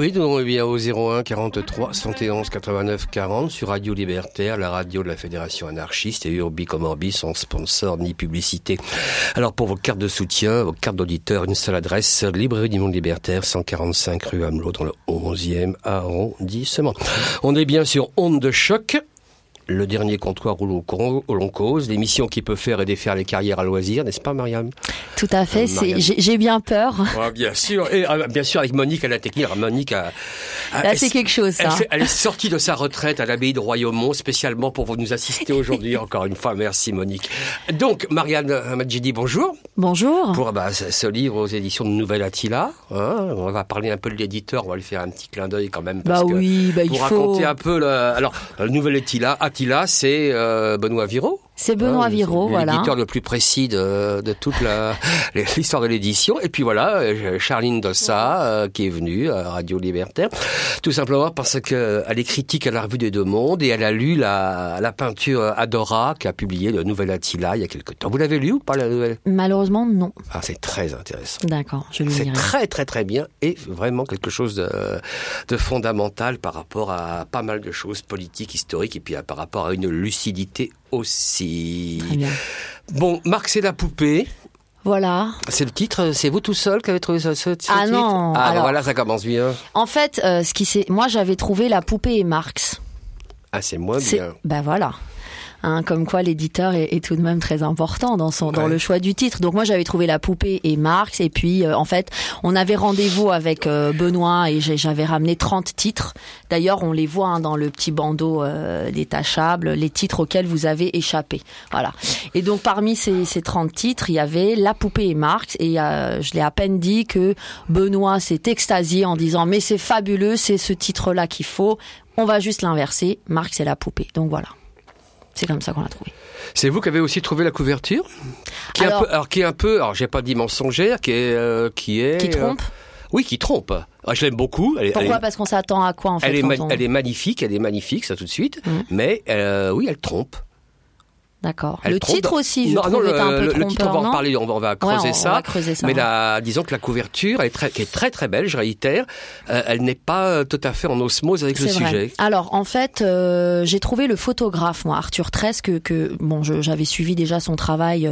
Oui, donc bien au 01 43 71 89 40 sur Radio Libertaire, la radio de la Fédération anarchiste et Urbi comme Orbi, sans sponsor ni publicité. Alors pour vos cartes de soutien, vos cartes d'auditeur, une seule adresse, Librairie du Monde Libertaire, 145 rue Amelot dans le 11e arrondissement. On est bien sur Onde de choc. Le dernier comptoir où l'on cause, l'émission qui peut faire et défaire les carrières à loisir, n'est-ce pas, Marianne? Tout à fait, j'ai bien peur. Ouais, bien sûr, et bien sûr avec Monique à la technique. Alors, Monique là, c'est quelque chose, ça. Elle est sortie de sa retraite à l'abbaye de Royaumont spécialement pour nous assister aujourd'hui. Encore une fois, merci Monique. Donc, Marianne Madjidi, bonjour. Bonjour. Pour ce livre aux éditions de Nouvelle Attila, on va parler un peu de l'éditeur, on va lui faire un petit clin d'œil quand même. Parce pour il raconter un peu le Nouvelle Attila, c'est Benoît Viraud. C'est Benoît Viraud, voilà. L'éditeur le plus précis de toute l'histoire de l'édition. Et puis voilà, Charline Dossa, qui est venue à Radio Libertaire. Tout simplement parce qu'elle est critique à la Revue des Deux Mondes et elle a lu la peinture Adora qu'a publié le Nouvel Attila il y a quelque temps. Vous l'avez lu ou pas, la nouvelle? Malheureusement, non. Ah, c'est très intéressant. D'accord, je le lirai. C'est très très très bien et vraiment quelque chose de fondamental par rapport à pas mal de choses politiques, historiques et puis par rapport à une lucidité aussi. Très bien. Bon, Marx et la poupée. Voilà. C'est le titre, c'est vous tout seul qui avez trouvé ce titre? Ah non. Alors voilà, ça commence bien. En fait, moi j'avais trouvé La poupée et Marx. Ah, c'est moins bien. Ben voilà. Comme quoi l'éditeur est tout de même très important dans le choix du titre. Donc moi j'avais trouvé La poupée et Marx et puis en fait on avait rendez-vous avec Benoît et j'avais ramené 30 titres. D'ailleurs on les voit dans le petit bandeau détachable, les titres auxquels vous avez échappé. Voilà. Et donc parmi ces 30 titres, il y avait La poupée et Marx et je l'ai à peine dit que Benoît s'est extasié en disant mais c'est fabuleux, c'est ce titre-là qu'il faut. On va juste l'inverser, Marx et la poupée. Donc voilà. C'est comme ça qu'on l'a trouvé. C'est vous qui avez aussi trouvé la couverture, qui est un peu, j'ai pas dit mensongère, qui trompe. Oui, qui trompe. Je l'aime beaucoup. Pourquoi? Parce qu'on s'attend à quoi en fait? Elle est magnifique, ça tout de suite. Mais oui, elle trompe. D'accord. Le titre aussi, je trouvais un peu trompeur, le titre, on va en parler, on va creuser ça. On va creuser ça. Mais disons que la couverture qui est très très belle, je réitère, elle n'est pas tout à fait en osmose avec le sujet. Alors en fait, j'ai trouvé le photographe, moi, Arthur Tresse, j'avais suivi déjà son travail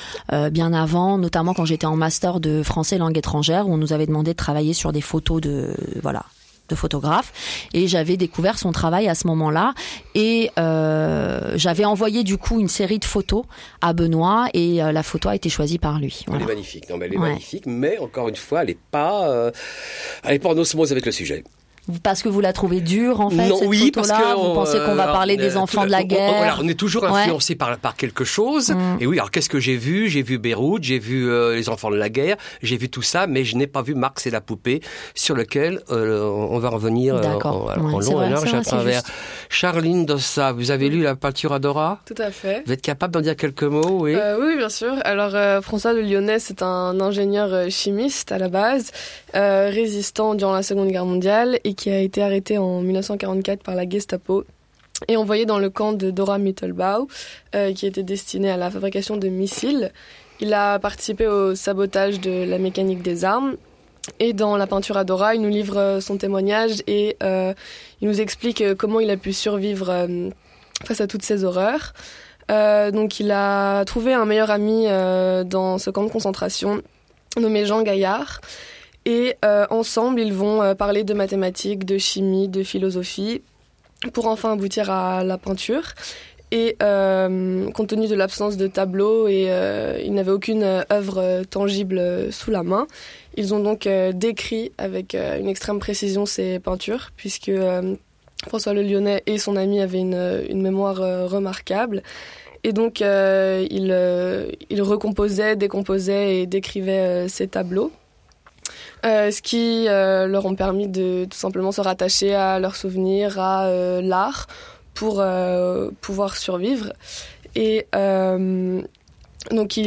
bien avant, notamment quand j'étais en master de français langue étrangère, où on nous avait demandé de travailler sur des photos de photographe, et j'avais découvert son travail à ce moment-là et j'avais envoyé du coup une série de photos à Benoît et la photo a été choisie par lui. Voilà. Elle est magnifique, magnifique, mais encore une fois, elle est pas en osmose avec le sujet. Parce que vous la trouvez dure, en fait, non, cette oui, photo-là. parce que vous pensez qu'on va parler des enfants de la guerre. On est toujours influencé par quelque chose. Et oui, alors qu'est-ce que j'ai vu? J'ai vu Beyrouth, j'ai vu les enfants de la guerre, j'ai vu tout ça, mais je n'ai pas vu Marx et la poupée, sur lequel on va revenir en long et large à travers. Charline Dossa, vous avez lu la peinture Adora? Tout à fait. Vous êtes capable d'en dire quelques mots? Oui, oui, bien sûr. Alors, François de Lyonnais, c'est un ingénieur chimiste à la base, résistant durant la Seconde Guerre mondiale et qui a été arrêté en 1944 par la Gestapo et envoyé dans le camp de Dora Mittelbau, qui était destiné à la fabrication de missiles. Il a participé au sabotage de la mécanique des armes. Et dans la peinture Adora, il nous livre son témoignage et il nous explique comment il a pu survivre face à toutes ces horreurs. Donc il a trouvé un meilleur ami dans ce camp de concentration nommé Jean Gaillard. Et ensemble, ils vont parler de mathématiques, de chimie, de philosophie, pour enfin aboutir à la peinture. Et compte tenu de l'absence de tableaux et ils n'avaient aucune œuvre tangible sous la main, ils ont donc décrit avec une extrême précision ces peintures, puisque François le Lyonnais et son ami avaient une mémoire remarquable. Et donc ils recomposaient, décomposaient et décrivaient ces tableaux. Ce qui leur ont permis de tout simplement se rattacher à leurs souvenirs, à l'art, pour pouvoir survivre. Et donc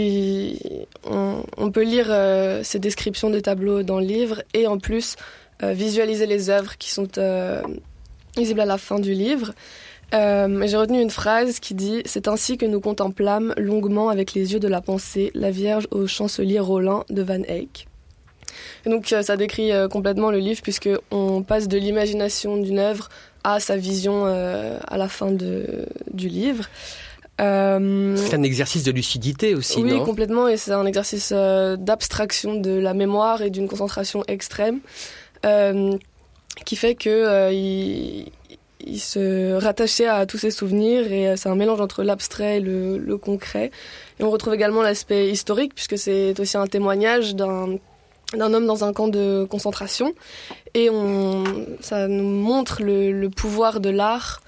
on peut lire ces descriptions des tableaux dans le livre et en plus visualiser les œuvres qui sont visibles à la fin du livre. J'ai retenu une phrase qui dit « C'est ainsi que nous contemplâmes longuement avec les yeux de la pensée la Vierge au chancelier Rollin de Van Eyck ». Et donc ça décrit complètement le livre puisqu'on passe de l'imagination d'une œuvre à sa vision à la fin du livre. C'est un exercice de lucidité aussi, oui, non ? Oui, complètement, et c'est un exercice d'abstraction de la mémoire et d'une concentration extrême qui fait que il se rattachait à tous ses souvenirs, et c'est un mélange entre l'abstrait et le concret. Et on retrouve également l'aspect historique puisque c'est aussi un témoignage d'un homme dans un camp de concentration, et ça nous montre le pouvoir de l'art,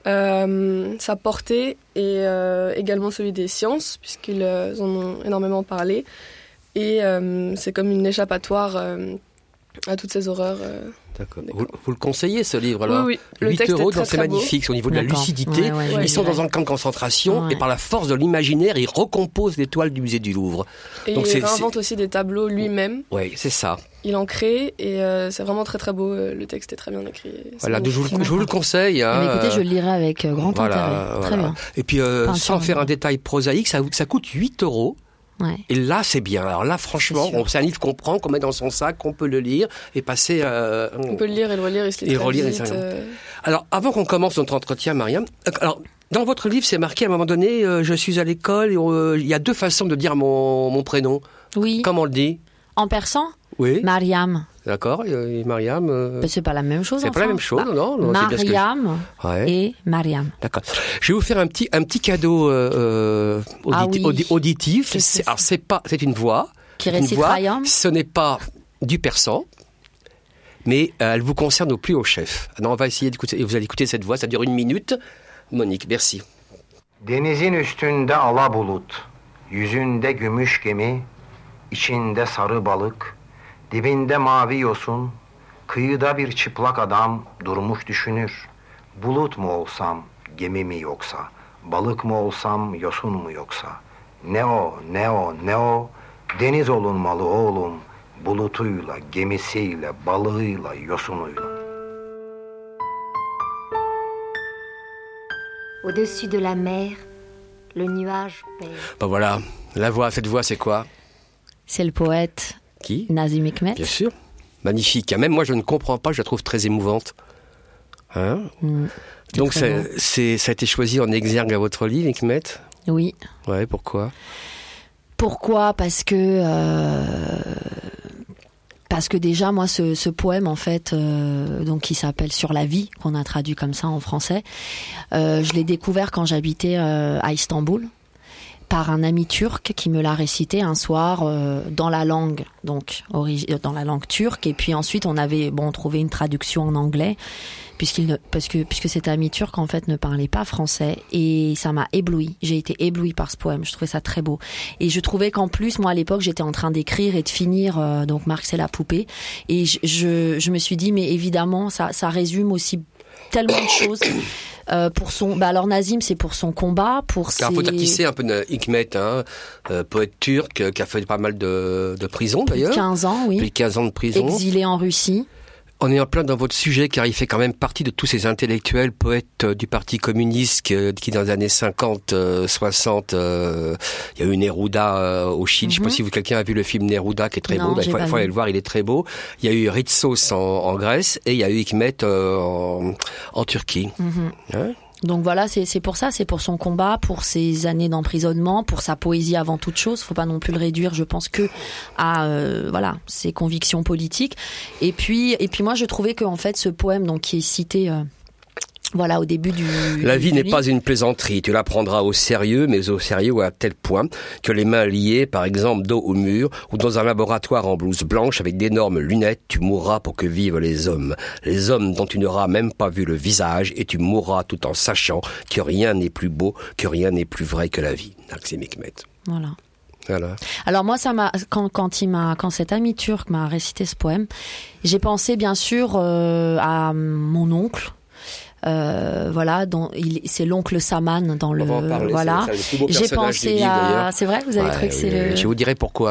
sa portée, et également celui des sciences puisqu'ils en ont énormément parlé, et c'est comme une échappatoire à toutes ces horreurs. D'accord. Vous le conseillez, ce livre, alors ? Oui, oui. 8 €, donc c'est magnifique. C'est au niveau de la lucidité. Ouais, ils sont dans un camp de concentration et par la force de l'imaginaire, ils recomposent les toiles du musée du Louvre. Et donc il réinvente aussi des tableaux lui-même. Oui, c'est ça. Il en crée, et c'est vraiment très très beau. Le texte est très bien écrit. Voilà, je vous le conseille. Hein, écoutez, je le lirai avec grand intérêt. Très bien. Et puis, sans faire un détail prosaïque, ça coûte 8 €. Ouais. Et là, c'est bien. Alors là, franchement, c'est un livre qu'on prend, qu'on met dans son sac, qu'on peut le lire et passer... On peut le lire et le relire, il se lit très vite. Alors, avant qu'on commence notre entretien, Mariam, alors, dans votre livre, c'est marqué à un moment donné, je suis à l'école, il y a 2 façons de dire mon prénom. Oui. Comment on le dit ? En persan ? Oui. Mariam. D'accord, et Mariam... C'est pas la même chose. C'est pas la même chose, non. Mariam et Mariam. D'accord. Je vais vous faire un petit cadeau auditif. C'est une voix. Qui récite Rayam. Ce n'est pas du persan, mais elle vous concerne au plus haut chef. Alors on va essayer d'écouter. Vous allez écouter cette voix, ça dure 1 minute. Monique, merci. Denizin üstünde ala bulut, yüzünde gümüş gemi, içinde sarı balık, dibinde mavi yosun, kıyıda bir çıplak adam durmuş düşünür. Bulut mu olsam, gemi mi yoksa, balık mı olsam, yosun mu yoksa? Ne o, deniz olunmalı oğlum, bulutuyla, gemisiyle, balığıyla, yosunuyla. Au-dessus de la mer, le nuage pèse. Ben voilà, cette voix, c'est quoi ? C'est le poète qui ? Nazim Hikmet. Bien sûr, magnifique. Même moi, je ne comprends pas, je la trouve très émouvante. Hein ? Donc, ça a été choisi en exergue à votre livre, Hikmet ? Oui. Ouais, pourquoi ? Parce que déjà, moi, ce poème, en fait, donc qui s'appelle Sur la vie, qu'on a traduit comme ça en français, je l'ai découvert quand j'habitais à Istanbul, par un ami turc qui me l'a récité un soir dans la langue, donc dans la langue turque, et puis ensuite on avait trouvé une traduction en anglais, puisque cet ami turc en fait ne parlait pas français, et ça m'a ébloui. J'ai été éblouie par ce poème. Je trouvais ça très beau, et je trouvais qu'en plus, moi à l'époque, j'étais en train d'écrire et de finir donc Marx et la poupée, et je me suis dit, mais évidemment ça résume aussi tellement de choses. Pour son, alors Nazim, c'est pour son combat, Alors faut dire qui c'est un peu Hikmet, poète turc qui a fait pas mal de prison d'ailleurs. 15 ans, oui. Plus de 15 ans de prison. Exilé en Russie. On est en plein dans votre sujet, car il fait quand même partie de tous ces intellectuels, poètes du Parti communiste qui dans les années 50, 60, il y a eu Neruda au Chili. Je sais pas si quelqu'un a vu le film Neruda, qui est très beau. Il faut aller le voir, il est très beau. Il y a eu Ritsos en Grèce, et il y a eu Hikmet en Turquie. Hein ? Donc voilà, c'est pour ça, c'est pour son combat, pour ses années d'emprisonnement, pour sa poésie avant toute chose. Faut pas non plus le réduire, je pense, que à ses convictions politiques. Et puis moi, je trouvais que en fait, ce poème, donc qui est cité. Au début du... La vie n'est pas une plaisanterie, tu la prendras au sérieux, mais au sérieux à tel point que les mains liées, par exemple, dos au mur, ou dans un laboratoire en blouse blanche avec d'énormes lunettes, tu mourras pour que vivent les hommes dont tu n'auras même pas vu le visage, et tu mourras tout en sachant que rien n'est plus beau, que rien n'est plus vrai que la vie. Nazim Hikmet. Voilà. Voilà. Alors moi, ça m'a quand cet ami turc m'a récité ce poème, j'ai pensé bien sûr à mon oncle. voilà, c'est l'oncle Saman dans le, on va en parler, voilà. C'est le plus beau J'ai personnage pensé du livre, à, d'ailleurs. c'est vrai, vous avez trouvé que c'est le. Je vous dirai pourquoi.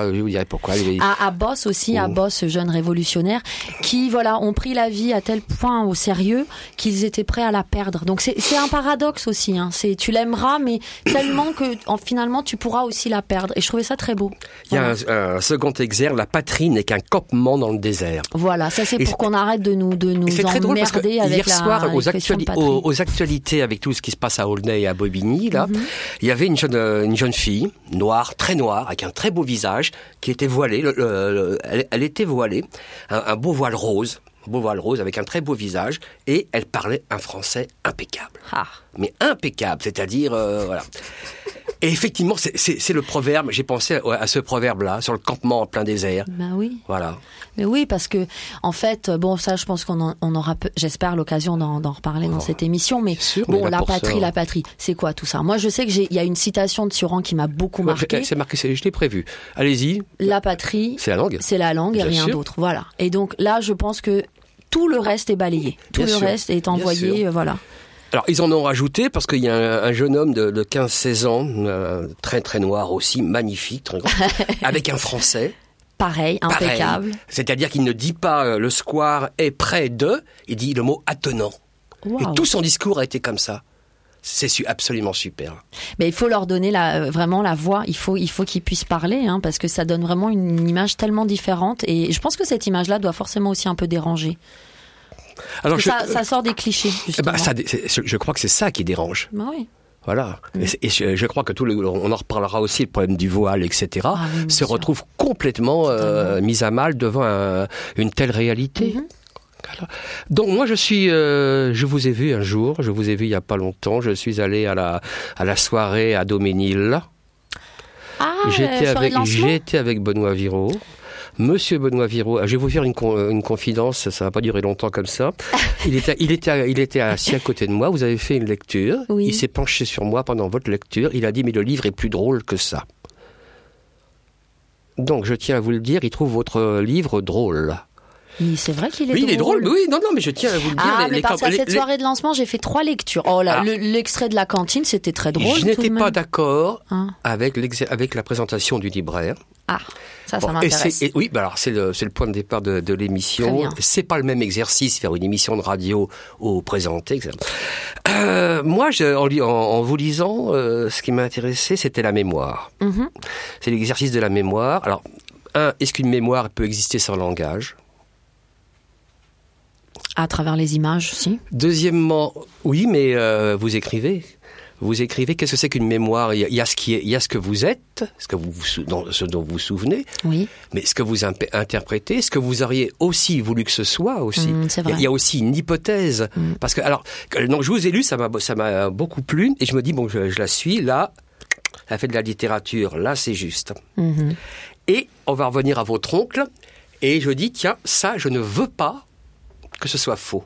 À Boss aussi, à Boss, jeune révolutionnaire, qui voilà ont pris la vie à tel point au sérieux qu'ils étaient prêts à la perdre. Donc c'est un paradoxe aussi. Hein. Tu l'aimeras, mais tellement que finalement tu pourras aussi la perdre. Et je trouvais ça très beau. Il y a un second exergue, la patrie n'est qu'un campement dans le désert. Voilà, ça c'est pour qu'on arrête de nous emmerder avec hier soir, aux aux actualités, avec tout ce qui se passe à Aulnay et à Bobigny, là, il y avait une jeune fille, noire, très noire, avec un très beau visage, qui était voilée. Elle était voilée, un beau voile rose avec un très beau visage, et elle parlait un français impeccable. Mais impeccable, c'est-à-dire, voilà. Et effectivement, c'est le proverbe, j'ai pensé à ce proverbe-là, sur le campement en plein désert. Ben oui. Voilà. Mais oui, parce que, en fait, bon, ça, je pense qu'on aura, j'espère, l'occasion d'en reparler dans cette émission, mais sûr, bon, mais la patrie, c'est quoi tout ça? Moi, je sais qu'il y a une citation de Sioran qui m'a beaucoup marqué. C'est marqué, je l'ai prévu. Allez-y. La patrie. C'est la langue. C'est la langue et rien d'autre. Voilà. Et donc, là, je pense que tout le reste est balayé. Tout le reste est envoyé, voilà. Alors, ils en ont rajouté parce qu'il y a un jeune homme de 15-16 ans, très très noir aussi, magnifique, très grand, avec un français. Pareil, impeccable. C'est-à-dire qu'il ne dit pas le square est près de, il dit le mot attenant. Wow. Et tout son discours a été comme ça. C'est absolument super. Mais il faut leur donner vraiment la voix. Il faut qu'ils puissent parler, hein, parce que ça donne vraiment une image tellement différente. Et je pense que cette image-là doit forcément aussi un peu déranger. Alors ça sort des clichés, justement. Je crois que c'est ça qui dérange. Bah oui. Voilà. Et je crois que on en reparlera aussi, le problème du voile, etc., se retrouve complètement mis à mal devant une telle réalité. Voilà. Donc moi je vous ai vu un jour, je vous ai vu il y a pas longtemps, je suis allé à la soirée à Doménil. J'étais avec Benoît Viraud. Monsieur Benoît Viraud, je vais vous faire une confidence, ça va pas durer longtemps comme ça. Il était assis à côté de moi, vous avez fait une lecture, il s'est penché sur moi pendant votre lecture, il a dit mais le livre est plus drôle que ça. Donc je tiens à vous le dire, il trouve votre livre drôle. Oui, c'est vrai qu'il est drôle. Oui, il est drôle, oui, non, mais je tiens à vous le dire. Mais parce qu'à cette soirée de lancement, j'ai fait 3 lectures. L'extrait de la cantine, c'était très drôle. Je n'étais pas d'accord avec la présentation du libraire. Ça m'intéresse. Oui, alors c'est le point de départ de l'émission. C'est pas le même exercice faire une émission de radio ou présenter, etc. Moi, en vous lisant, ce qui m'a intéressé, c'était la mémoire. C'est l'exercice de la mémoire. Alors, est-ce qu'une mémoire peut exister sans langage ? À travers les images, si. Deuxièmement, oui, mais vous écrivez. Vous écrivez, qu'est-ce que c'est qu'une mémoire ? Il y a ce que vous êtes, ce dont vous vous souvenez, oui. Mais ce que vous interprétez, ce que vous auriez aussi voulu que ce soit aussi. C'est vrai. Il y a aussi une hypothèse. Parce que, alors, donc je vous ai lu, ça m'a beaucoup plu, et je me dis, bon, je la suis, là, elle fait de la littérature, là, c'est juste. Et on va revenir à votre oncle, et je dis, tiens, ça, je ne veux pas que ce soit faux.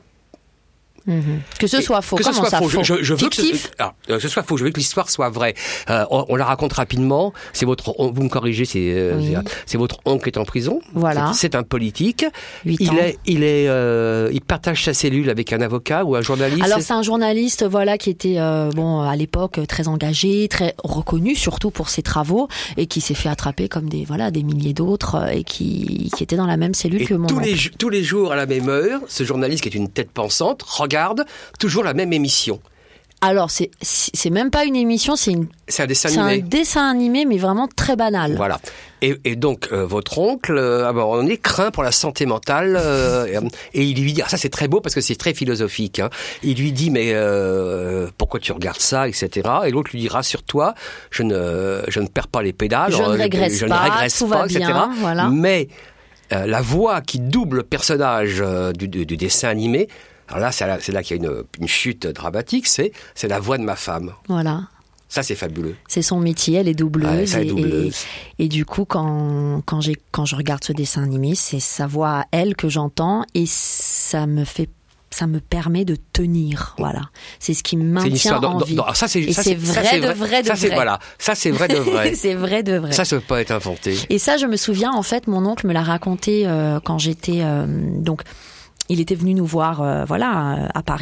Que ce soit faux. Comment ça, faux? Je veux que ce soit faux. Je veux que l'histoire soit vraie. On la raconte rapidement. Vous me corrigez, c'est votre oncle qui est en prison. Voilà. C'est un politique. 8 ans. Il partage sa cellule avec un avocat ou un journaliste. Alors c'est un journaliste, voilà, qui était à l'époque très engagé, très reconnu surtout pour ses travaux, et qui s'est fait attraper comme des milliers d'autres, et qui était dans la même cellule que mon oncle. Tous les jours à la même heure, ce journaliste qui est une tête pensante regarde toujours la même émission. Alors, c'est même pas une émission, c'est un dessin animé, mais vraiment très banal. Voilà. Et donc, votre oncle, on est craint pour la santé mentale, et il lui dit, ça c'est très beau parce que c'est très philosophique, hein. Il lui dit, mais pourquoi tu regardes ça, etc. Et l'autre lui dit, rassure-toi, je ne perds pas les pédales, je ne régresse pas, tout va etc. bien, voilà. Mais la voix qui double le personnage du dessin animé, alors là, c'est là qu'il y a une chute dramatique, c'est la voix de ma femme. Voilà. Ça, c'est fabuleux. C'est son métier, elle est doubleuse. Ouais, et du coup, quand je regarde ce dessin animé, c'est sa voix à elle que j'entends, et ça me permet de tenir, voilà. C'est ce qui me maintient en vie. C'est vrai de vrai. Ça, c'est vrai de vrai. C'est vrai de vrai. Ça peut pas être inventé. Et ça, je me souviens, en fait, mon oncle me l'a raconté quand j'étais... il était venu nous voir, à Paris,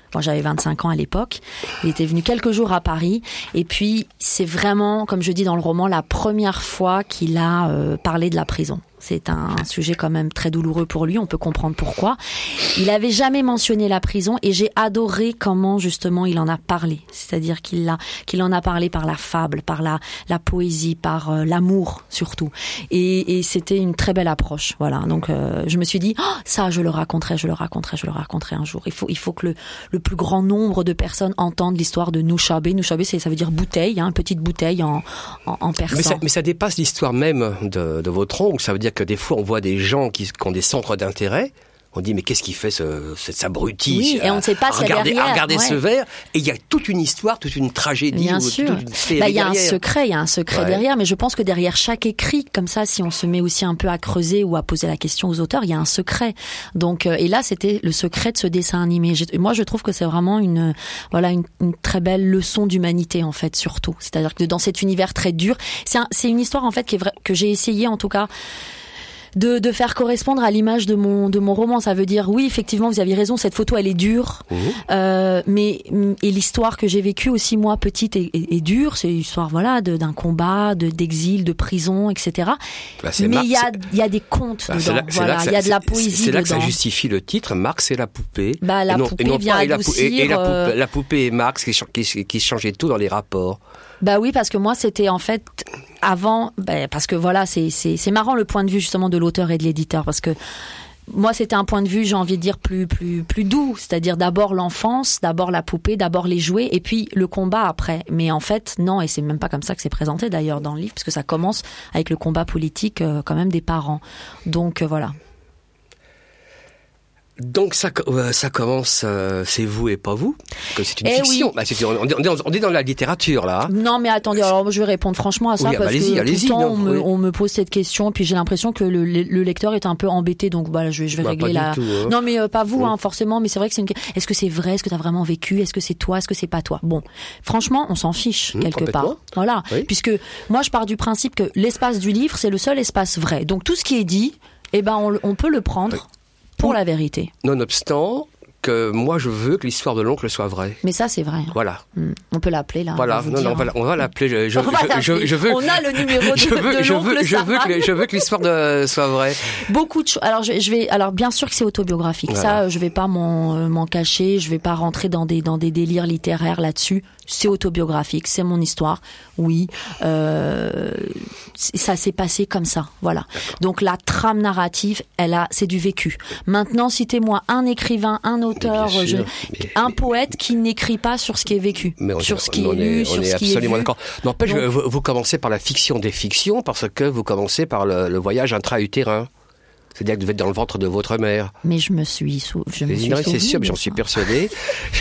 Moi, j'avais 25 ans à l'époque. Il était venu quelques jours à Paris. Et puis, c'est vraiment, comme je dis dans le roman, la première fois qu'il a parlé de la prison. C'est un sujet quand même très douloureux pour lui, on peut comprendre pourquoi. Il avait jamais mentionné la prison et j'ai adoré comment justement il en a parlé. C'est-à-dire qu'il en a parlé par la fable, par la poésie, par l'amour surtout. Et c'était une très belle approche. Voilà. Donc je me suis dit, ça je le raconterai un jour. Il faut que le plus grand nombre de personnes entendent l'histoire de Noushabé. Noushabé, ça veut dire bouteille, petite bouteille en persan. Mais ça dépasse l'histoire même de votre oncle. Ça veut dire que des fois on voit des gens qui ont des centres d'intérêt. On dit mais qu'est-ce qu'il fait cet abruti? Oui, et on ne sait pas ce qu'il y a derrière. Regardez ce verre, et il y a toute une histoire, toute une tragédie. Bien sûr. Il y a un secret derrière, mais je pense que derrière chaque écrit, comme ça, si on se met aussi un peu à creuser ou à poser la question aux auteurs, il y a un secret. Donc, et là, c'était le secret de ce dessin animé. Moi, je trouve que c'est vraiment une très belle leçon d'humanité, en fait, surtout. C'est-à-dire que dans cet univers très dur, c'est une histoire, en fait, que j'ai essayé, en tout cas, de faire correspondre à l'image de mon roman. Ça veut dire, oui, effectivement, vous aviez raison, cette photo, elle est dure. Mais l'histoire que j'ai vécue aussi, moi, petite, est dure. C'est l'histoire, d'un combat, d'exil, de prison, etc. Mais il y a des contes dedans. Il y a de la poésie dedans. C'est là que ça justifie le titre. Marx et la poupée. Poupée vient adoucir. La poupée et Marx qui changeaient tout dans les rapports. Oui, parce que moi, c'était en fait avant, parce que c'est marrant le point de vue justement de l'auteur et de l'éditeur, parce que moi, c'était un point de vue, j'ai envie de dire, plus doux, c'est-à-dire d'abord l'enfance, d'abord la poupée, d'abord les jouets, et puis le combat après. Mais en fait, non, et c'est même pas comme ça que c'est présenté d'ailleurs dans le livre, parce que ça commence avec le combat politique quand même des parents. Donc voilà. Donc ça commence, c'est vous et pas vous, que c'est une fiction. Oui. On est dans la littérature là. Non mais attendez, alors je vais répondre franchement à ça parce que tout le temps on me pose cette question, puis j'ai l'impression que le lecteur est un peu embêté, donc voilà, je vais régler la. Tout, hein. Non mais pas vous forcément, mais c'est vrai que est-ce que c'est vrai, est-ce que t'as vraiment vécu, est-ce que c'est toi, est-ce que c'est pas toi. Bon, franchement, on s'en fiche quelque part. Voilà, puisque moi je pars du principe que l'espace du livre c'est le seul espace vrai. Donc tout ce qui est dit, on peut le prendre. Pour la vérité. Nonobstant que moi je veux que l'histoire de l'oncle soit vraie. Mais ça c'est vrai. Voilà. On peut l'appeler là. Voilà. On va l'appeler. Je veux. On a le numéro de l'oncle. Je veux que l'histoire soit vraie. Beaucoup de choses. Alors bien sûr que c'est autobiographique. Voilà. Ça je vais pas m'en cacher. Je vais pas rentrer dans des délires littéraires là-dessus. C'est autobiographique, c'est mon histoire, oui. Ça s'est passé comme ça, voilà. Donc la trame narrative, c'est du vécu. Maintenant, citez-moi un écrivain, un auteur, un poète qui n'écrit pas sur ce qui est vécu, sur ce qui est lu, sur ce qui est vu. On est absolument d'accord. N'empêche, vous commencez par la fiction des fictions parce que vous commencez par le voyage intra-utérin. C'est-à-dire que vous êtes dans le ventre de votre mère. Mais je me suis souvenu. C'est sûr, mais j'en suis persuadé.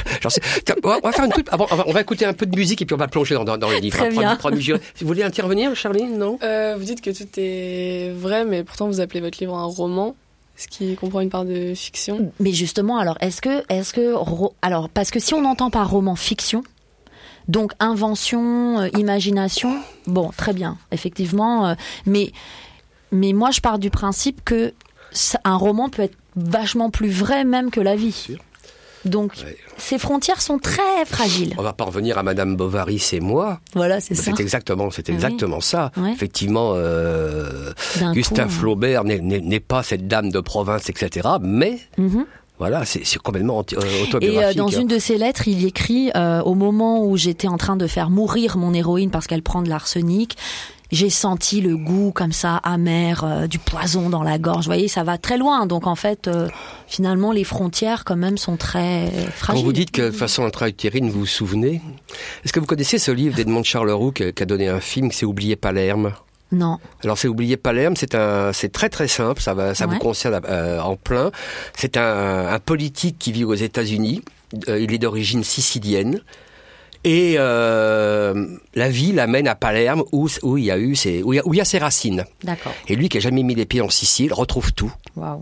On va faire une toute. On va écouter un peu de musique et puis on va plonger dans le livre. Très bien. Vous voulez intervenir, Charline, non? Vous dites que tout est vrai, mais pourtant vous appelez votre livre un roman, ce qui comprend une part de fiction. Mais justement, alors alors parce que si on entend par roman fiction, donc invention, imagination, bon, très bien, effectivement, mais moi je pars du principe que un roman peut être vachement plus vrai même que la vie. Donc ces frontières sont très fragiles. On va pas revenir à Madame Bovary, c'est moi. Voilà, c'est ça. C'est exactement ça. Ouais. Effectivement, Gustave Flaubert n'est pas cette dame de province, etc. Mais voilà, c'est complètement autobiographique. Et dans une de ses lettres, il écrit au moment où j'étais en train de faire mourir mon héroïne parce qu'elle prend de l'arsenic. J'ai senti le goût comme ça amer du poison dans la gorge. Vous voyez, ça va très loin. Donc en fait, finalement, les frontières quand même sont très fragiles. Quand vous dites que de façon intra-utérine, vous vous souvenez, est-ce que vous connaissez ce livre d'Edmond Charleroux qui a donné un film, c'est Oublier Palerme? Non. Alors c'est Oublier Palerme, c'est très très simple, ça vous concerne en plein. C'est un politique qui vit aux États-Unis. Il est d'origine sicilienne. Et la vie l'amène à Palerme où il y a ses racines. D'accord. Et lui qui a jamais mis les pieds en Sicile retrouve tout. Waouh.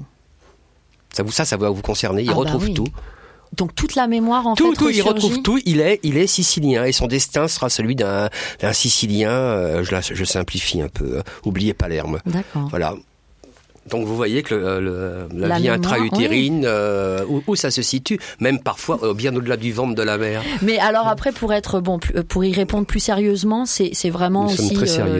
Ça va vous concerner. Il retrouve tout. Donc toute la mémoire tout, il retrouve tout. Il est sicilien et son destin sera celui d'un Sicilien. Je simplifie un peu. Oubliez Palerme. D'accord. Voilà. Donc vous voyez que la vie intra-utérine, où ça se situe, même parfois bien au-delà du ventre de la mère. Mais alors après, pour y répondre plus sérieusement, c'est vraiment aussi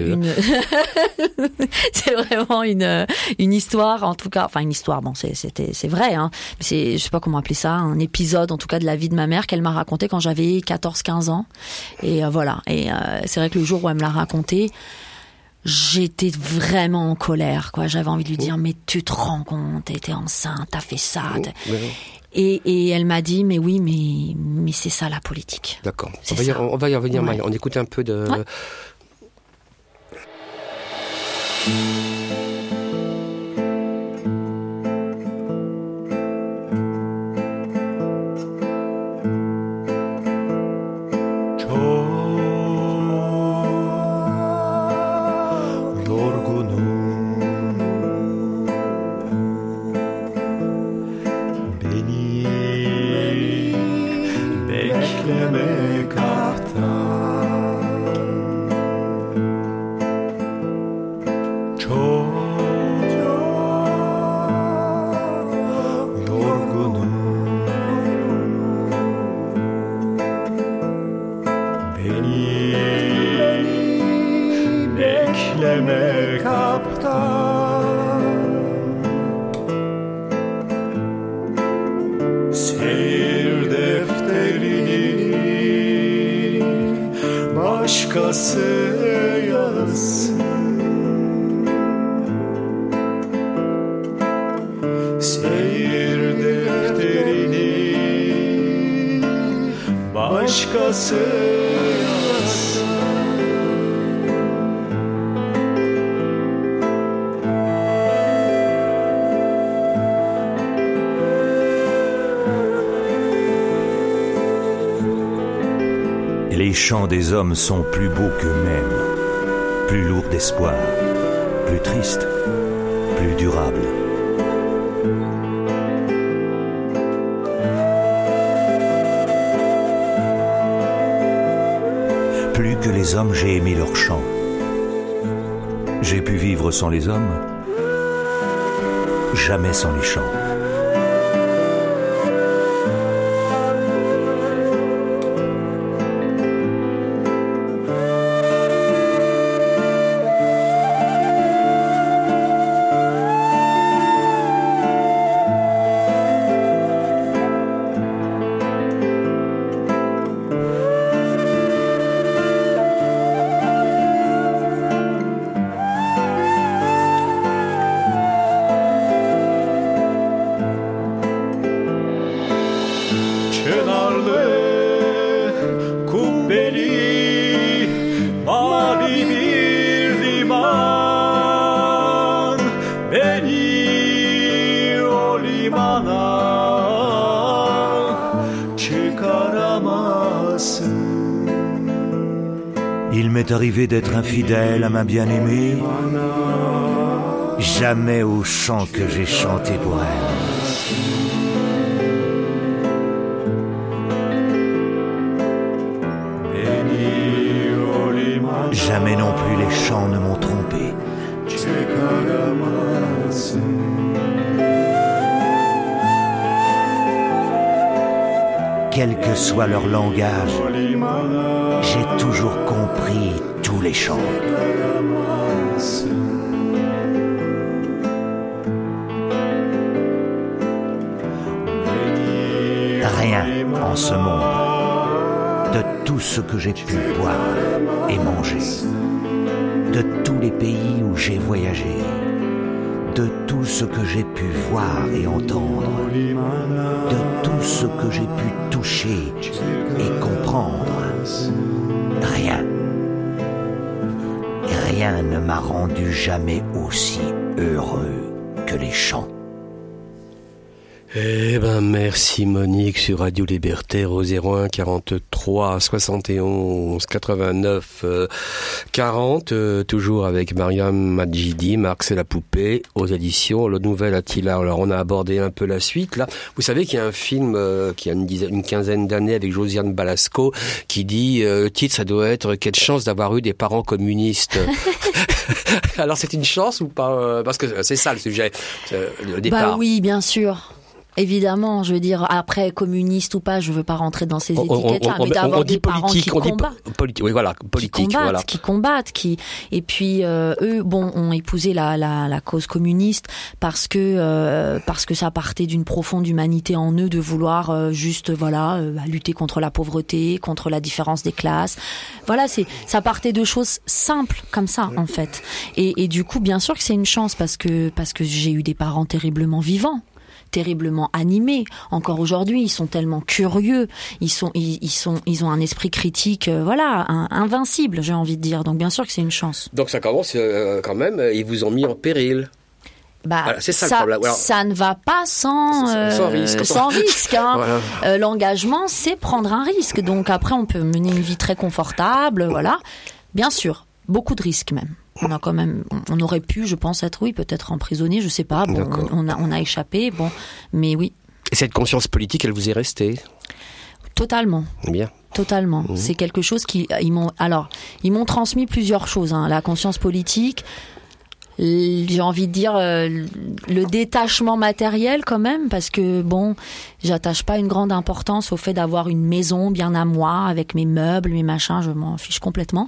c'est vraiment une histoire, en tout cas, enfin une histoire. Bon, c'est vrai, hein. C'est, je sais pas comment appeler ça, un épisode en tout cas de la vie de ma mère qu'elle m'a raconté quand j'avais 14-15 ans. Et voilà. Et c'est vrai que le jour où elle me l'a raconté, j'étais vraiment en colère, quoi. J'avais envie de lui dire, mais tu te rends compte, t'étais enceinte, t'as fait ça. Et elle m'a dit, mais oui, mais c'est ça la politique. D'accord. On va y revenir, Maï. On écoute un peu de... Ouais. Les chants des hommes sont plus beaux qu'eux-mêmes, plus lourds d'espoir, plus tristes, plus durables. Plus que les hommes, j'ai aimé leurs chants. J'ai pu vivre sans les hommes, jamais sans les chants. Il m'est arrivé d'être infidèle à ma bien-aimée, jamais au chant que j'ai chanté pour elle. Jamais non plus les chants ne m'ont trompé. Quel que soit leur langage, j'ai toujours compris tous les chants. Rien en ce monde, de tout ce que j'ai pu boire et manger, de tous les pays où j'ai voyagé, de tout ce que j'ai pu voir et entendre, de tout ce que j'ai pu toucher et comprendre. Rien ne m'a rendu jamais aussi heureux que les chants. Eh ben, merci Monique sur Radio Libertaire au 01 43 71 89 40, toujours avec Mariam Madjidi, Marx et la poupée, aux éditions Le Nouvel Attila. Alors, on a abordé un peu la suite, là. Vous savez qu'il y a un film qui a une quinzaine d'années avec Josiane Balasco qui dit, titre, ça doit être quelle chance d'avoir eu des parents communistes. Alors, c'est une chance ou pas? Parce que c'est ça le sujet, le départ. Bah oui, bien sûr. Évidemment, je veux dire, après, communiste ou pas, je veux pas rentrer dans ces étiquettes-là, mais d'avoir des parents qui combattent. Oui, voilà, politique, qui combattent, et puis, eux, ont épousé la cause communiste parce que ça partait d'une profonde humanité en eux de vouloir, lutter contre la pauvreté, contre la différence des classes. Voilà, ça partait de choses simples, comme ça, en fait. Et du coup, bien sûr que c'est une chance parce que j'ai eu des parents terriblement vivants. Terriblement animés. Encore aujourd'hui, ils sont tellement curieux. Ils ont un esprit critique, invincible, j'ai envie de dire. Donc, bien sûr que c'est une chance. Donc, ça commence quand même. Ils vous ont mis en péril. Voilà, c'est ça le problème. Alors, ça ne va pas sans risque. Sans risque. Hein. Voilà. L'engagement, c'est prendre un risque. Donc, après, on peut mener une vie très confortable. Voilà. Bien sûr, beaucoup de risques même. On aurait pu, je pense, peut-être emprisonné, je sais pas. Bon, on a échappé, mais oui. Et cette conscience politique, elle vous est restée? Totalement. Bien. Totalement. Mmh. C'est quelque chose ils m'ont transmis plusieurs choses. Hein. La conscience politique, j'ai envie de dire le détachement matériel quand même, parce que j'attache pas une grande importance au fait d'avoir une maison bien à moi avec mes meubles, mes machins, je m'en fiche complètement.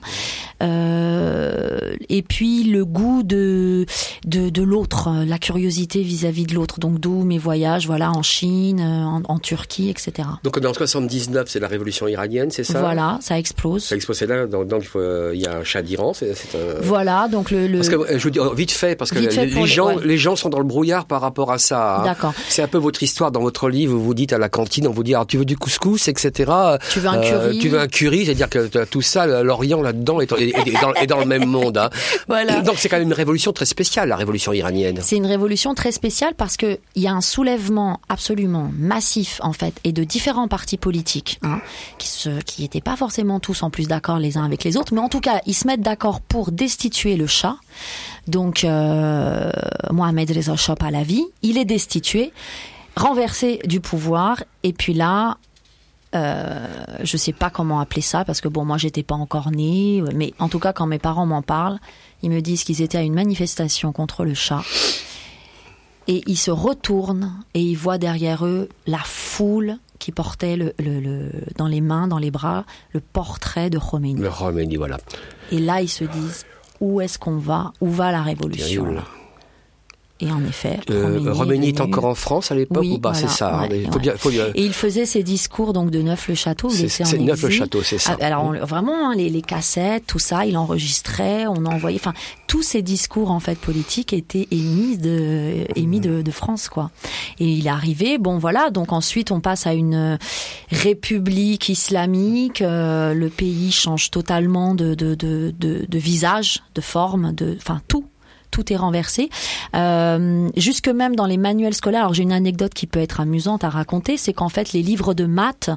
Et puis le goût de l'autre, la curiosité vis-à-vis de l'autre. Donc d'où mes voyages, en Chine, en Turquie, etc. Donc en 79, c'est la révolution iranienne, c'est ça? Voilà, ça explose. Ça explose, c'est là. Donc il y a un Shah d'Iran. Voilà, donc Parce que je vous dis vite fait, parce que les gens sont dans le brouillard par rapport à ça. Hein. D'accord. C'est un peu votre histoire dans votre livre. Vous dites à la cantine, on vous dit, alors, tu veux du couscous, etc. Tu veux un curry. Tu veux un curry, c'est-à-dire que tout ça, l'Orient là-dedans est dans le même monde. Hein. Voilà. Donc c'est quand même une révolution très spéciale, la révolution iranienne. C'est une révolution très spéciale parce que il y a un soulèvement absolument massif en fait, et de différents partis politiques, qui n'étaient pas forcément tous en plus d'accord les uns avec les autres, mais en tout cas ils se mettent d'accord pour destituer le Shah. Donc Mohammad Reza Shah Pahlavi, il est destitué, renversé du pouvoir, et puis là, je sais pas comment appeler ça, parce que moi j'étais pas encore née, mais en tout cas quand mes parents m'en parlent, ils me disent qu'ils étaient à une manifestation contre le Shah, et ils se retournent et ils voient derrière eux la foule qui portait dans les mains, dans les bras, le portrait de Khomeini. Le Khomeini, voilà. Et là ils se disent, où est-ce qu'on va? Où va la révolution là? Et en effet, Khomeini est encore en France à l'époque, oui, ou pas? voilà, c'est ça. Ouais, Et il faisait ses discours donc de Neuf-le-Château. C'est Neuf-le-Château, c'est ça. Alors vraiment, les cassettes, tout ça, il enregistrait, on envoyait. Enfin, tous ces discours en fait politiques étaient émis de France, quoi. Et il est arrivé. Donc ensuite on passe à une république islamique. Le pays change totalement de visage, de forme, tout est renversé. Jusque même dans les manuels scolaires. Alors j'ai une anecdote qui peut être amusante à raconter, c'est qu'en fait les livres de maths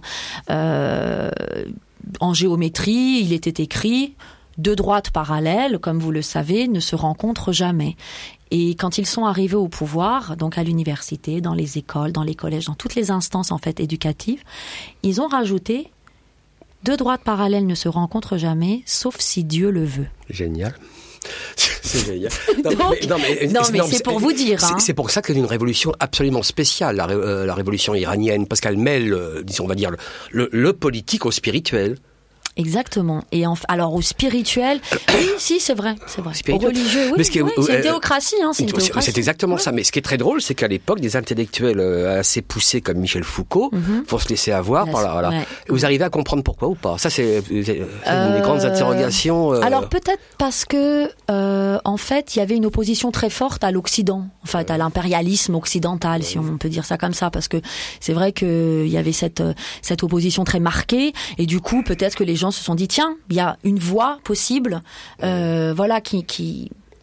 en géométrie, il était écrit 2 droites parallèles, comme vous le savez, ne se rencontrent jamais. Et quand ils sont arrivés au pouvoir, donc à l'université, dans les écoles, dans les collèges, dans toutes les instances en fait éducatives, ils ont rajouté 2 droites parallèles ne se rencontrent jamais, sauf si Dieu le veut. Génial. C'est génial. Mais c'est pour vous dire. C'est pour ça que c'est une révolution absolument spéciale, la révolution iranienne, parce qu'elle mêle, disons, on va dire, le politique au spirituel. Exactement. Et alors au spirituel, oui, si, c'est vrai. Au religieux, oui. C'est une théocratie, C'est exactement ça. Mais ce qui est très drôle, c'est qu'à l'époque, des intellectuels assez poussés comme Michel Foucault vont se laisser avoir par là. Voilà. Ouais. Vous arrivez à comprendre pourquoi ou pas? Ça, c'est une des grandes interrogations. Alors peut-être parce que, en fait, il y avait une opposition très forte à l'Occident, en fait, à l'impérialisme occidental, si on peut dire ça comme ça, parce que c'est vrai qu'il y avait cette opposition très marquée, et du coup, peut-être que les gens se sont dit, tiens, il y a une voie possible, qui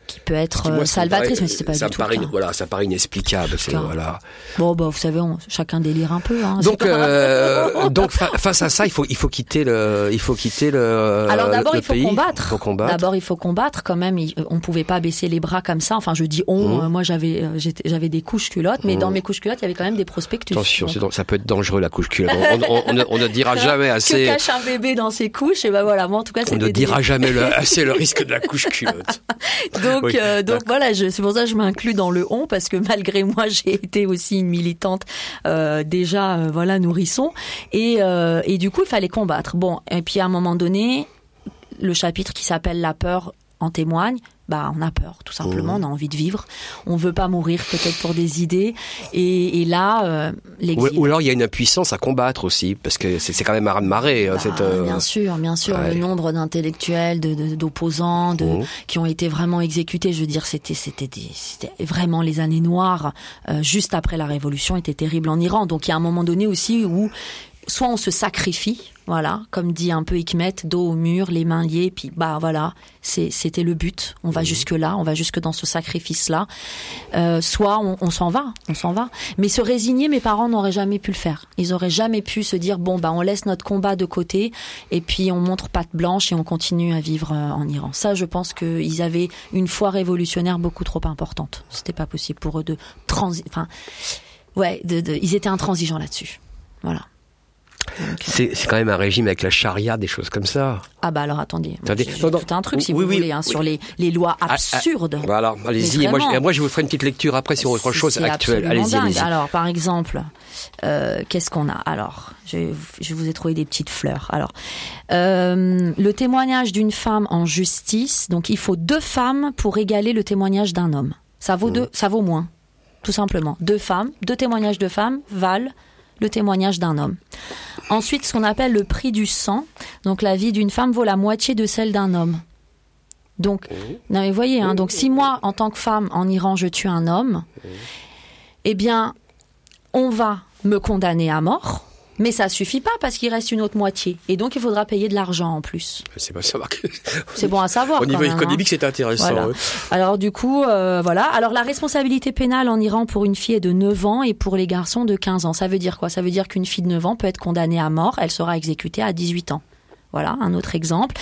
qui peut être salvatrice, mais c'était pas du tout le cas. Voilà, ça paraît inexplicable. Voilà. Bon, vous savez, chacun délire un peu. Hein, donc face à ça, il faut quitter le. Alors d'abord, il faut pays. combattre. D'abord, il faut combattre quand même. On pouvait pas baisser les bras comme ça. Enfin, je dis moi, j'avais des couches culottes, mais dans mes couches culottes, il y avait quand même des prospectus. Attention, ça peut être dangereux la couche culotte. On ne dira jamais assez. Que cache un bébé dans ses couches, et ben voilà. Moi, en tout cas, on ne dira jamais assez le risque de la couche culotte. Donc voilà, c'est pour ça que je m'inclus dans le on, parce que malgré moi, j'ai été aussi une militante nourrisson, et du coup, il fallait combattre. Bon, et puis à un moment donné, le chapitre qui s'appelle La peur en témoigne. On a peur, tout simplement. On a envie de vivre. On veut pas mourir, peut-être pour des idées. Et là, l'exil. Ou alors il y a une impuissance à combattre aussi, parce que c'est quand même un ravre-de-marée. Bien sûr. Ouais. Le nombre d'intellectuels, d'opposants, qui ont été vraiment exécutés. Je veux dire, c'était vraiment les années noires, juste après la révolution, étaient terribles en Iran. Donc il y a un moment donné aussi où soit on se sacrifie, voilà, comme dit un peu Hikmet, dos au mur, les mains liées, puis voilà, c'était le but. On va jusque là, on va jusque dans ce sacrifice-là. Soit on s'en va. Mais se résigner, mes parents n'auraient jamais pu le faire. Ils auraient jamais pu se dire on laisse notre combat de côté et puis on montre patte blanche et on continue à vivre en Iran. Ça, je pense qu'ils avaient une foi révolutionnaire beaucoup trop importante. C'était pas possible pour eux ils étaient intransigeants là-dessus. Voilà. C'est quand même un régime avec la charia, des choses comme ça. Alors attendez. J'ai tout un truc si vous voulez, sur les lois absurdes. Voilà, allez-y. Moi, je vous ferai une petite lecture après sur autre chose actuelle. Allez-y. Alors, par exemple, qu'est-ce qu'on a ? Alors, je vous ai trouvé des petites fleurs. Alors, le témoignage d'une femme en justice. Donc, il faut 2 femmes pour égaler le témoignage d'un homme. Ça vaut moins, tout simplement. 2 témoignages de femmes valent le témoignage d'un homme. Ensuite, ce qu'on appelle le prix du sang. Donc, la vie d'une femme vaut la moitié de celle d'un homme. Donc, non mais voyez, donc si moi, en tant que femme, en Iran, je tue un homme, eh bien, on va me condamner à mort, mais ça suffit pas parce qu'il reste une autre moitié. Et donc, il faudra payer de l'argent en plus. C'est pas ça. C'est bon à savoir. Au niveau économique, c'est intéressant. Voilà. Alors, du coup, voilà. Alors, la responsabilité pénale en Iran pour une fille est de 9 ans et pour les garçons de 15 ans. Ça veut dire quoi ? Ça veut dire qu'une fille de 9 ans peut être condamnée à mort. Elle sera exécutée à 18 ans. Voilà, un autre exemple.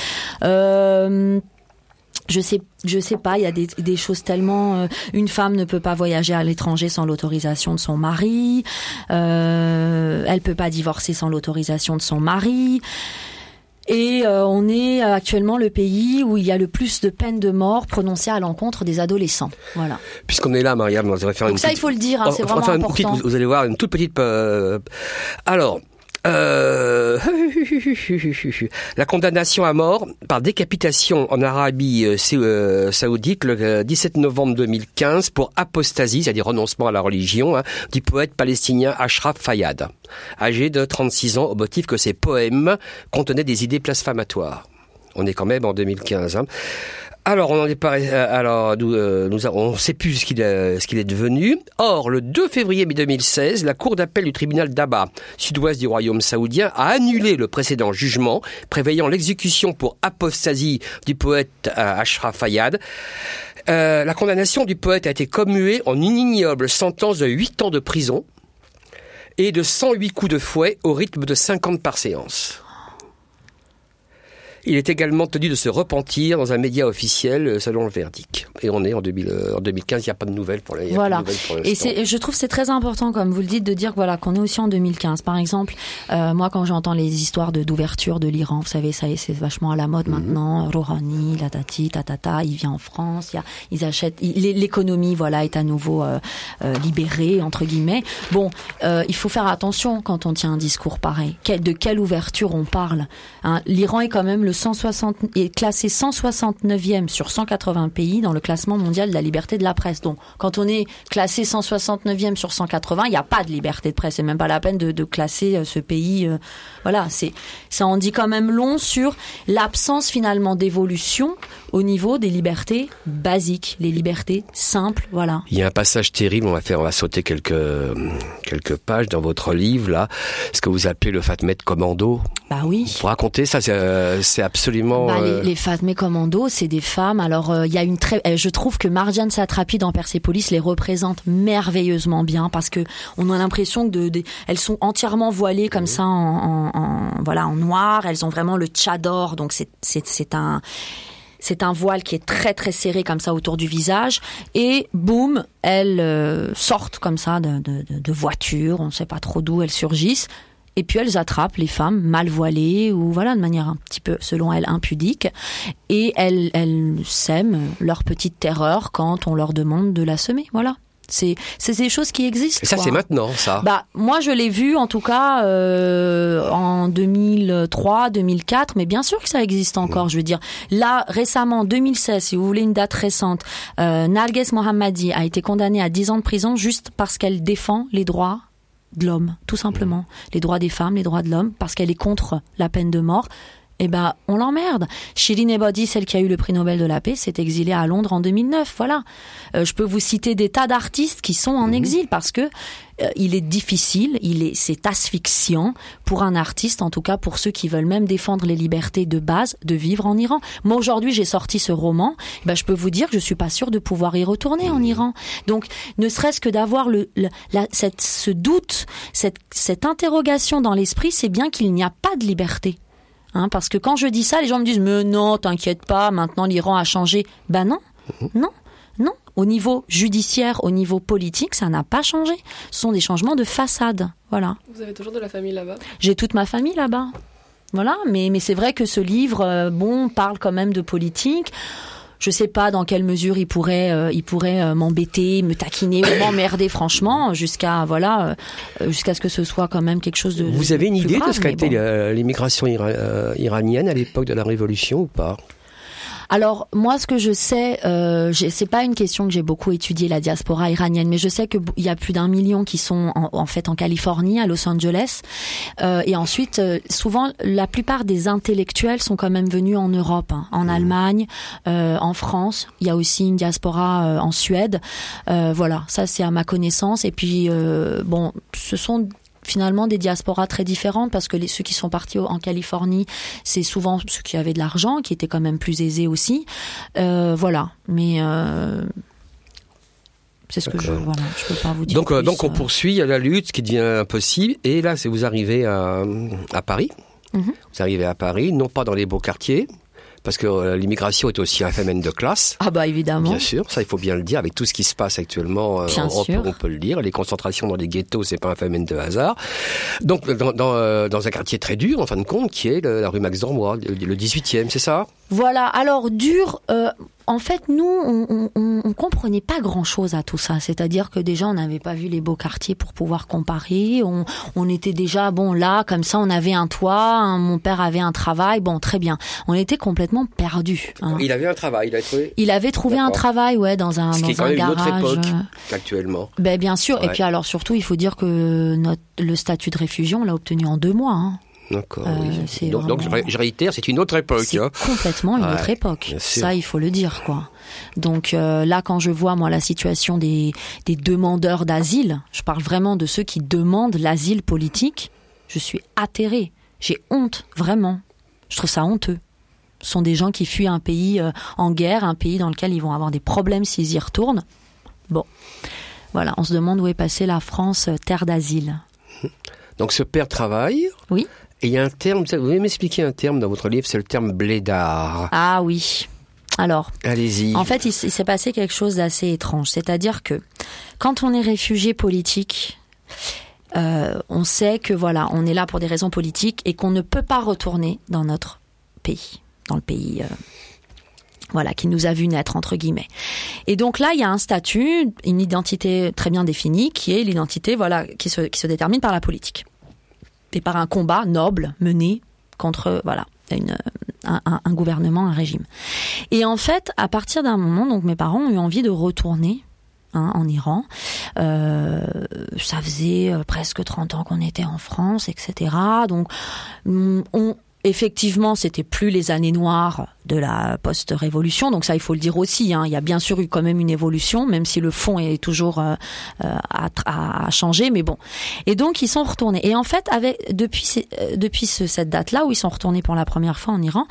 Je sais pas, il y a des choses tellement... une femme ne peut pas voyager à l'étranger sans l'autorisation de son mari. Elle peut pas divorcer sans l'autorisation de son mari. Et on est actuellement le pays où il y a le plus de peines de mort prononcées à l'encontre des adolescents. Voilà. Puisqu'on est là, Mariam, on va faire donc il faut le dire, c'est vraiment important. Vous allez voir une toute petite... Alors... la condamnation à mort par décapitation en Arabie saoudite le 17 novembre 2015 pour apostasie, c'est-à-dire renoncement à la religion, du poète palestinien Ashraf Fayyad, âgé de 36 ans, au motif que ses poèmes contenaient des idées blasphématoires. On est quand même en 2015. Alors, on n'en est pas. On sait plus ce qu'il est devenu. Or, le 2 février 2016, la cour d'appel du tribunal d'Aba, sud-ouest du royaume saoudien, a annulé le précédent jugement prévoyant l'exécution pour apostasie du poète Ashraf Fayyad. La condamnation du poète a été commuée en une ignoble sentence de 8 ans de prison et de 108 coups de fouet au rythme de 50 par séance. Il est également tenu de se repentir dans un média officiel selon le verdict. Et on est en 2015, il n'y a pas de nouvelles pour l'instant. Voilà. Et je trouve que c'est très important, comme vous le dites, de dire qu'on est aussi en 2015. Par exemple, moi, quand j'entends les histoires d'ouverture de l'Iran, vous savez, ça y est, c'est vachement à la mode maintenant. Rouhani, la tati, tatata, il vient en France, ils achètent, l'économie, est à nouveau libérée, entre guillemets. Bon, il faut faire attention quand on tient un discours pareil. De quelle ouverture on parle, l'Iran est quand même est classé 169e sur 180 pays dans le classement mondial de la liberté de la presse. Donc, quand on est classé 169e sur 180, il n'y a pas de liberté de presse. C'est même pas la peine de classer ce pays. Ça en dit quand même long sur l'absence finalement d'évolution au niveau des libertés basiques, les libertés simples, voilà. Il y a un passage terrible, on va sauter quelques pages dans votre livre là, ce que vous appelez le Fatmet Commando. Bah oui. Pour raconter ça, c'est absolument... Les Fatmé Commando, c'est des femmes. Alors, il y a je trouve que Marjane Satrapi dans Persépolis les représente merveilleusement bien parce que on a l'impression que elles sont entièrement voilées comme ça en noir. Elles ont vraiment le tchador, donc c'est un voile qui est très très serré comme ça autour du visage et boum, elles sortent comme ça de voitures, on ne sait pas trop d'où elles surgissent et puis elles attrapent les femmes mal voilées ou voilà de manière un petit peu selon elles impudique et elles sèment leur petite terreur quand on leur demande de la semer, voilà. C'est des choses qui existent. Et ça, c'est maintenant, ça. Moi, je l'ai vu, en tout cas, en 2003, 2004, mais bien sûr que ça existe encore. Je veux dire, là, récemment, 2016, si vous voulez une date récente, Narges Mohammadi a été condamnée à 10 ans de prison juste parce qu'elle défend les droits de l'homme, tout simplement. Les droits des femmes, les droits de l'homme, parce qu'elle est contre la peine de mort. Eh ben, on l'emmerde. Shirin Ebadi, celle qui a eu le prix Nobel de la paix, s'est exilée à Londres en 2009. Voilà. Je peux vous citer des tas d'artistes qui sont en exil parce que il est difficile, c'est asphyxiant pour un artiste, en tout cas pour ceux qui veulent même défendre les libertés de base, de vivre en Iran. Moi, aujourd'hui, j'ai sorti ce roman. Ben, je peux vous dire que je suis pas sûre de pouvoir y retourner en Iran. Donc, ne serait-ce que d'avoir ce doute, cette interrogation dans l'esprit, c'est bien qu'il n'y a pas de liberté. Parce que quand je dis ça, les gens me disent « Mais non, t'inquiète pas, maintenant l'Iran a changé. » Ben non. Au niveau judiciaire, au niveau politique, ça n'a pas changé. Ce sont des changements de façade. Voilà. Vous avez toujours de la famille là-bas ? J'ai toute ma famille là-bas. Voilà, mais c'est vrai que ce livre, parle quand même de politique. Je sais pas dans quelle mesure il pourrait m'embêter, me taquiner ou m'emmerder franchement jusqu'à ce que ce soit quand même quelque chose de. Vous avez une idée grave, de ce qu'a été l'immigration iranienne à l'époque de la Révolution ou pas ? Alors moi, ce que je sais, c'est pas une question que j'ai beaucoup étudiée, la diaspora iranienne, mais je sais que il y a plus d'1 million qui sont en fait en Californie, à Los Angeles, et ensuite souvent la plupart des intellectuels sont quand même venus en Europe, en Allemagne, en France. Il y a aussi une diaspora en Suède. Voilà, ça c'est à ma connaissance. Et puis ce sont finalement des diasporas très différentes parce que ceux qui sont partis en Californie, c'est souvent ceux qui avaient de l'argent, qui étaient quand même plus aisés aussi. Voilà, mais c'est ce que je peux pas vous dire. Donc on poursuit à la lutte, ce qui devient impossible. Et là, vous arrivez à Paris. Vous arrivez à Paris, non pas dans les beaux quartiers, parce que l'immigration est aussi un phénomène de classe. Ah bah évidemment. Bien sûr, ça il faut bien le dire, avec tout ce qui se passe actuellement, on peut le dire. Les concentrations dans les ghettos, c'est pas un phénomène de hasard. Donc dans un quartier très dur, en fin de compte, qui est la rue Max Dormois, le 18e, c'est ça ? Voilà, alors dur... En fait, nous, on comprenait pas grand-chose à tout ça. C'est-à-dire que déjà, on n'avait pas vu les beaux quartiers pour pouvoir comparer. On était déjà, là, comme ça, on avait un toit, mon père avait un travail, très bien. On était complètement perdus. Il avait un travail, il avait trouvé un travail, dans un garage. Ce qui est quand même une autre époque qu'actuellement. Ben, bien sûr. Ouais. Et puis alors, surtout, il faut dire que le statut de réfugié, on l'a obtenu en 2 mois. D'accord. Oui. Donc je réitère, c'est une autre époque. C'est complètement une autre époque. Ça, il faut le dire, quoi. Donc là, quand je vois la situation des demandeurs d'asile, je parle vraiment de ceux qui demandent l'asile politique, je suis atterrée. J'ai honte, vraiment. Je trouve ça honteux. Ce sont des gens qui fuient un pays en guerre, un pays dans lequel ils vont avoir des problèmes s'ils y retournent. Bon, voilà, on se demande où est passée la France, terre d'asile. Donc ce père travaille. Oui. Et il y a un terme, vous pouvez m'expliquer un terme dans votre livre, c'est le terme blédard. Ah oui. Alors, allez-y. En fait, il s'est passé quelque chose d'assez étrange. C'est-à-dire que quand on est réfugié politique, on sait que on est là pour des raisons politiques et qu'on ne peut pas retourner dans notre pays, dans le pays qui nous a vu naître, entre guillemets. Et donc là, il y a un statut, une identité très bien définie, qui est l'identité qui se détermine par la politique. Et par un combat noble mené contre un gouvernement, un régime. Et en fait, à partir d'un moment, donc mes parents ont eu envie de retourner en Iran. Ça faisait presque 30 ans qu'on était en France, etc. Donc effectivement, c'était plus les années noires de la post-révolution, donc ça il faut le dire aussi. Hein. Il y a bien sûr eu quand même une évolution, même si le fond est toujours à changer, mais bon. Et donc ils sont retournés. Et en fait, depuis cette date-là où ils sont retournés pour la première fois en Iran,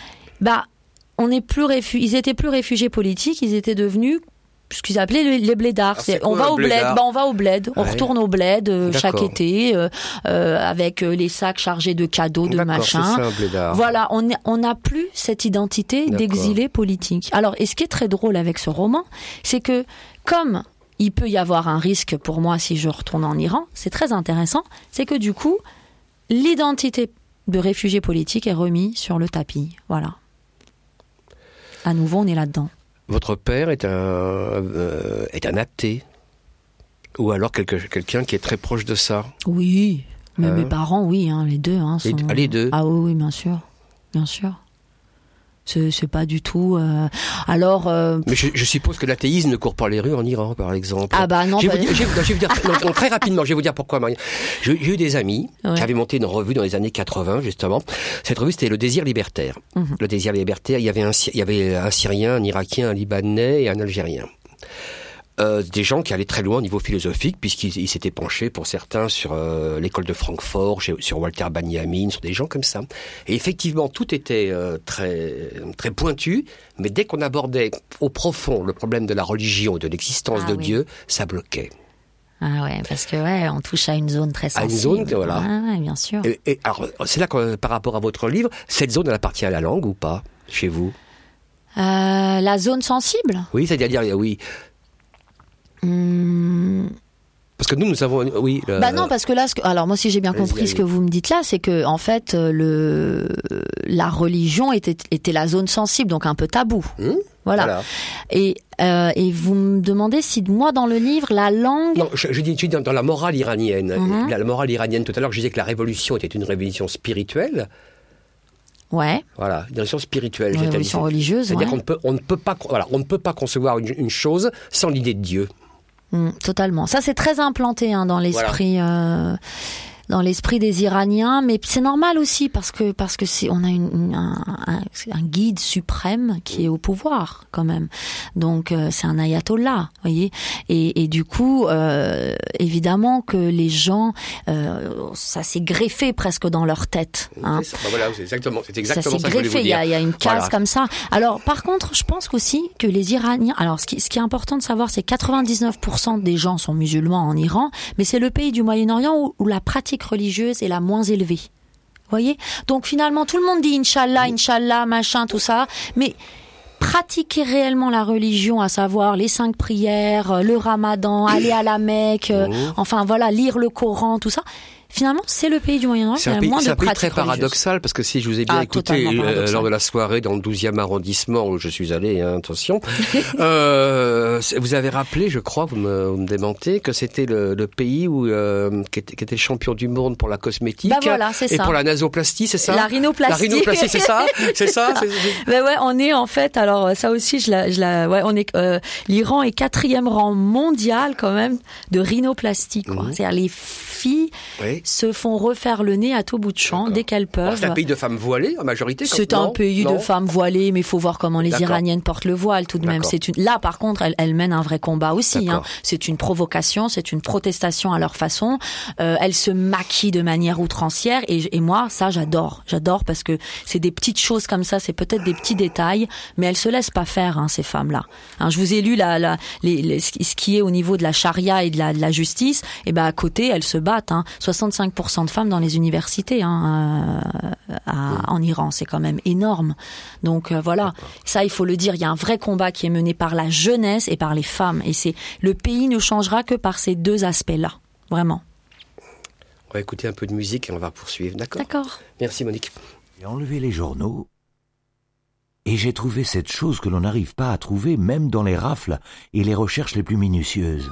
ils étaient plus réfugiés politiques, ils étaient devenus ce qu'ils appelaient les blédards. On va au bled, on retourne au bled chaque été avec les sacs chargés de cadeaux, de machins. C'est ça, un blédard. Voilà, on n'a plus cette identité d'exilé politique. Alors, et ce qui est très drôle avec ce roman, c'est que comme il peut y avoir un risque pour moi si je retourne en Iran, c'est très intéressant, c'est que du coup, l'identité de réfugié politique est remise sur le tapis. Voilà. À nouveau, on est là-dedans. Votre père est un athée, ou alors quelqu'un qui est très proche de ça. Oui, mais mes parents, oui, hein, les deux. Hein, sont... Les deux. Ah oui, bien sûr. C'est pas du tout. Alors. Mais je suppose que l'athéisme ne court pas les rues en Iran, par exemple. Ah bah non. Je vais vous dire très rapidement. Je vais vous dire pourquoi, Marie. J'ai eu des amis qui avaient monté une revue dans les années 80, justement. Cette revue, c'était Le Désir Libertaire. Le Désir Libertaire. Il y avait un Syrien, un Irakien, un Libanais et un Algérien. Des gens qui allaient très loin au niveau philosophique, puisqu'ils s'étaient penchés pour certains sur l'école de Francfort, sur Walter Benjamin, sur des gens comme ça. Et effectivement, tout était très très pointu, mais dès qu'on abordait au profond le problème de la religion, de l'existence de Dieu, ça bloquait. Ah ouais, parce que on touche à une zone très sensible. À une zone, voilà. Ah ouais, bien sûr. Et alors, c'est là que, par rapport à votre livre, cette zone, elle appartient à la langue ou pas, chez vous? La zone sensible? Oui, c'est-à-dire, oui. Parce que nous avons, oui. Non, parce que là, alors moi, si j'ai bien compris ce que vous me dites là, c'est que en fait, la religion était la zone sensible, donc un peu tabou. Voilà. Et vous me demandez si moi, dans le livre, la langue. Non, je dis dans la morale iranienne. La morale iranienne. Tout à l'heure, je disais que la révolution était une révolution spirituelle. Ouais. Voilà, une révolution spirituelle. Une révolution religieuse. C'est-à-dire qu'on ne peut pas concevoir une chose sans l'idée de Dieu. Totalement. Ça, c'est très implanté dans l'esprit, dans l'esprit des Iraniens, mais c'est normal aussi parce que on a un guide suprême qui est au pouvoir quand même. Donc c'est un ayatollah, voyez. Et du coup, évidemment que les gens, ça s'est greffé presque dans leur tête. Hein. C'est exactement ça. Ça s'est greffé. Il y a une case comme ça. Alors par contre, je pense aussi que les Iraniens. Alors ce qui est important de savoir, c'est que 99% des gens sont musulmans en Iran, mais c'est le pays du Moyen-Orient où la pratique religieuse est la moins élevée. Vous voyez ? Donc finalement, tout le monde dit Inch'Allah, machin, tout ça, mais pratiquer réellement la religion, à savoir les 5 prières, le ramadan, aller à la Mecque, enfin voilà, lire le Coran, tout ça. Finalement, c'est le pays du Moyen-Orient qui a moins de pratiques religieuses. C'est un pays très paradoxal, parce que si je vous ai bien écouté lors de la soirée dans le 12e arrondissement où je suis allé, attention, vous avez rappelé, je crois, vous me démentez, que c'était le pays qui était champion du monde pour la cosmétique. Voilà, c'est ça. Et pour la nasoplastie, c'est ça? La rhinoplastie. La rhinoplastie, c'est ça? C'est ça? On est en fait, alors ça aussi, l'Iran est 4e rang mondial quand même de rhinoplastie, quoi. C'est-à-dire les filles se font refaire le nez à tout bout de champ dès qu'elles peuvent. C'est un pays de femmes voilées en majorité. C'est un pays de femmes voilées, mais il faut voir comment les Iraniennes portent le voile tout de même. Là, par contre, elles mènent un vrai combat aussi. Hein. C'est une provocation, c'est une protestation à leur façon. Elles se maquillent de manière outrancière et moi, ça, j'adore. J'adore parce que c'est des petites choses comme ça, c'est peut-être des petits détails, mais elles se laissent pas faire, ces femmes-là. Je vous ai lu ce qui est au niveau de la charia et de la justice. Et à côté, elles se battent. 65% de femmes dans les universités en Iran, c'est quand même énorme. Donc voilà, ça il faut le dire, il y a un vrai combat qui est mené par la jeunesse et par les femmes. Et le pays ne changera que par ces deux aspects-là, vraiment. On va écouter un peu de musique et on va poursuivre, d'accord? D'accord. Merci Monique. J'ai enlevé les journaux et j'ai trouvé cette chose que l'on n'arrive pas à trouver même dans les rafles et les recherches les plus minutieuses.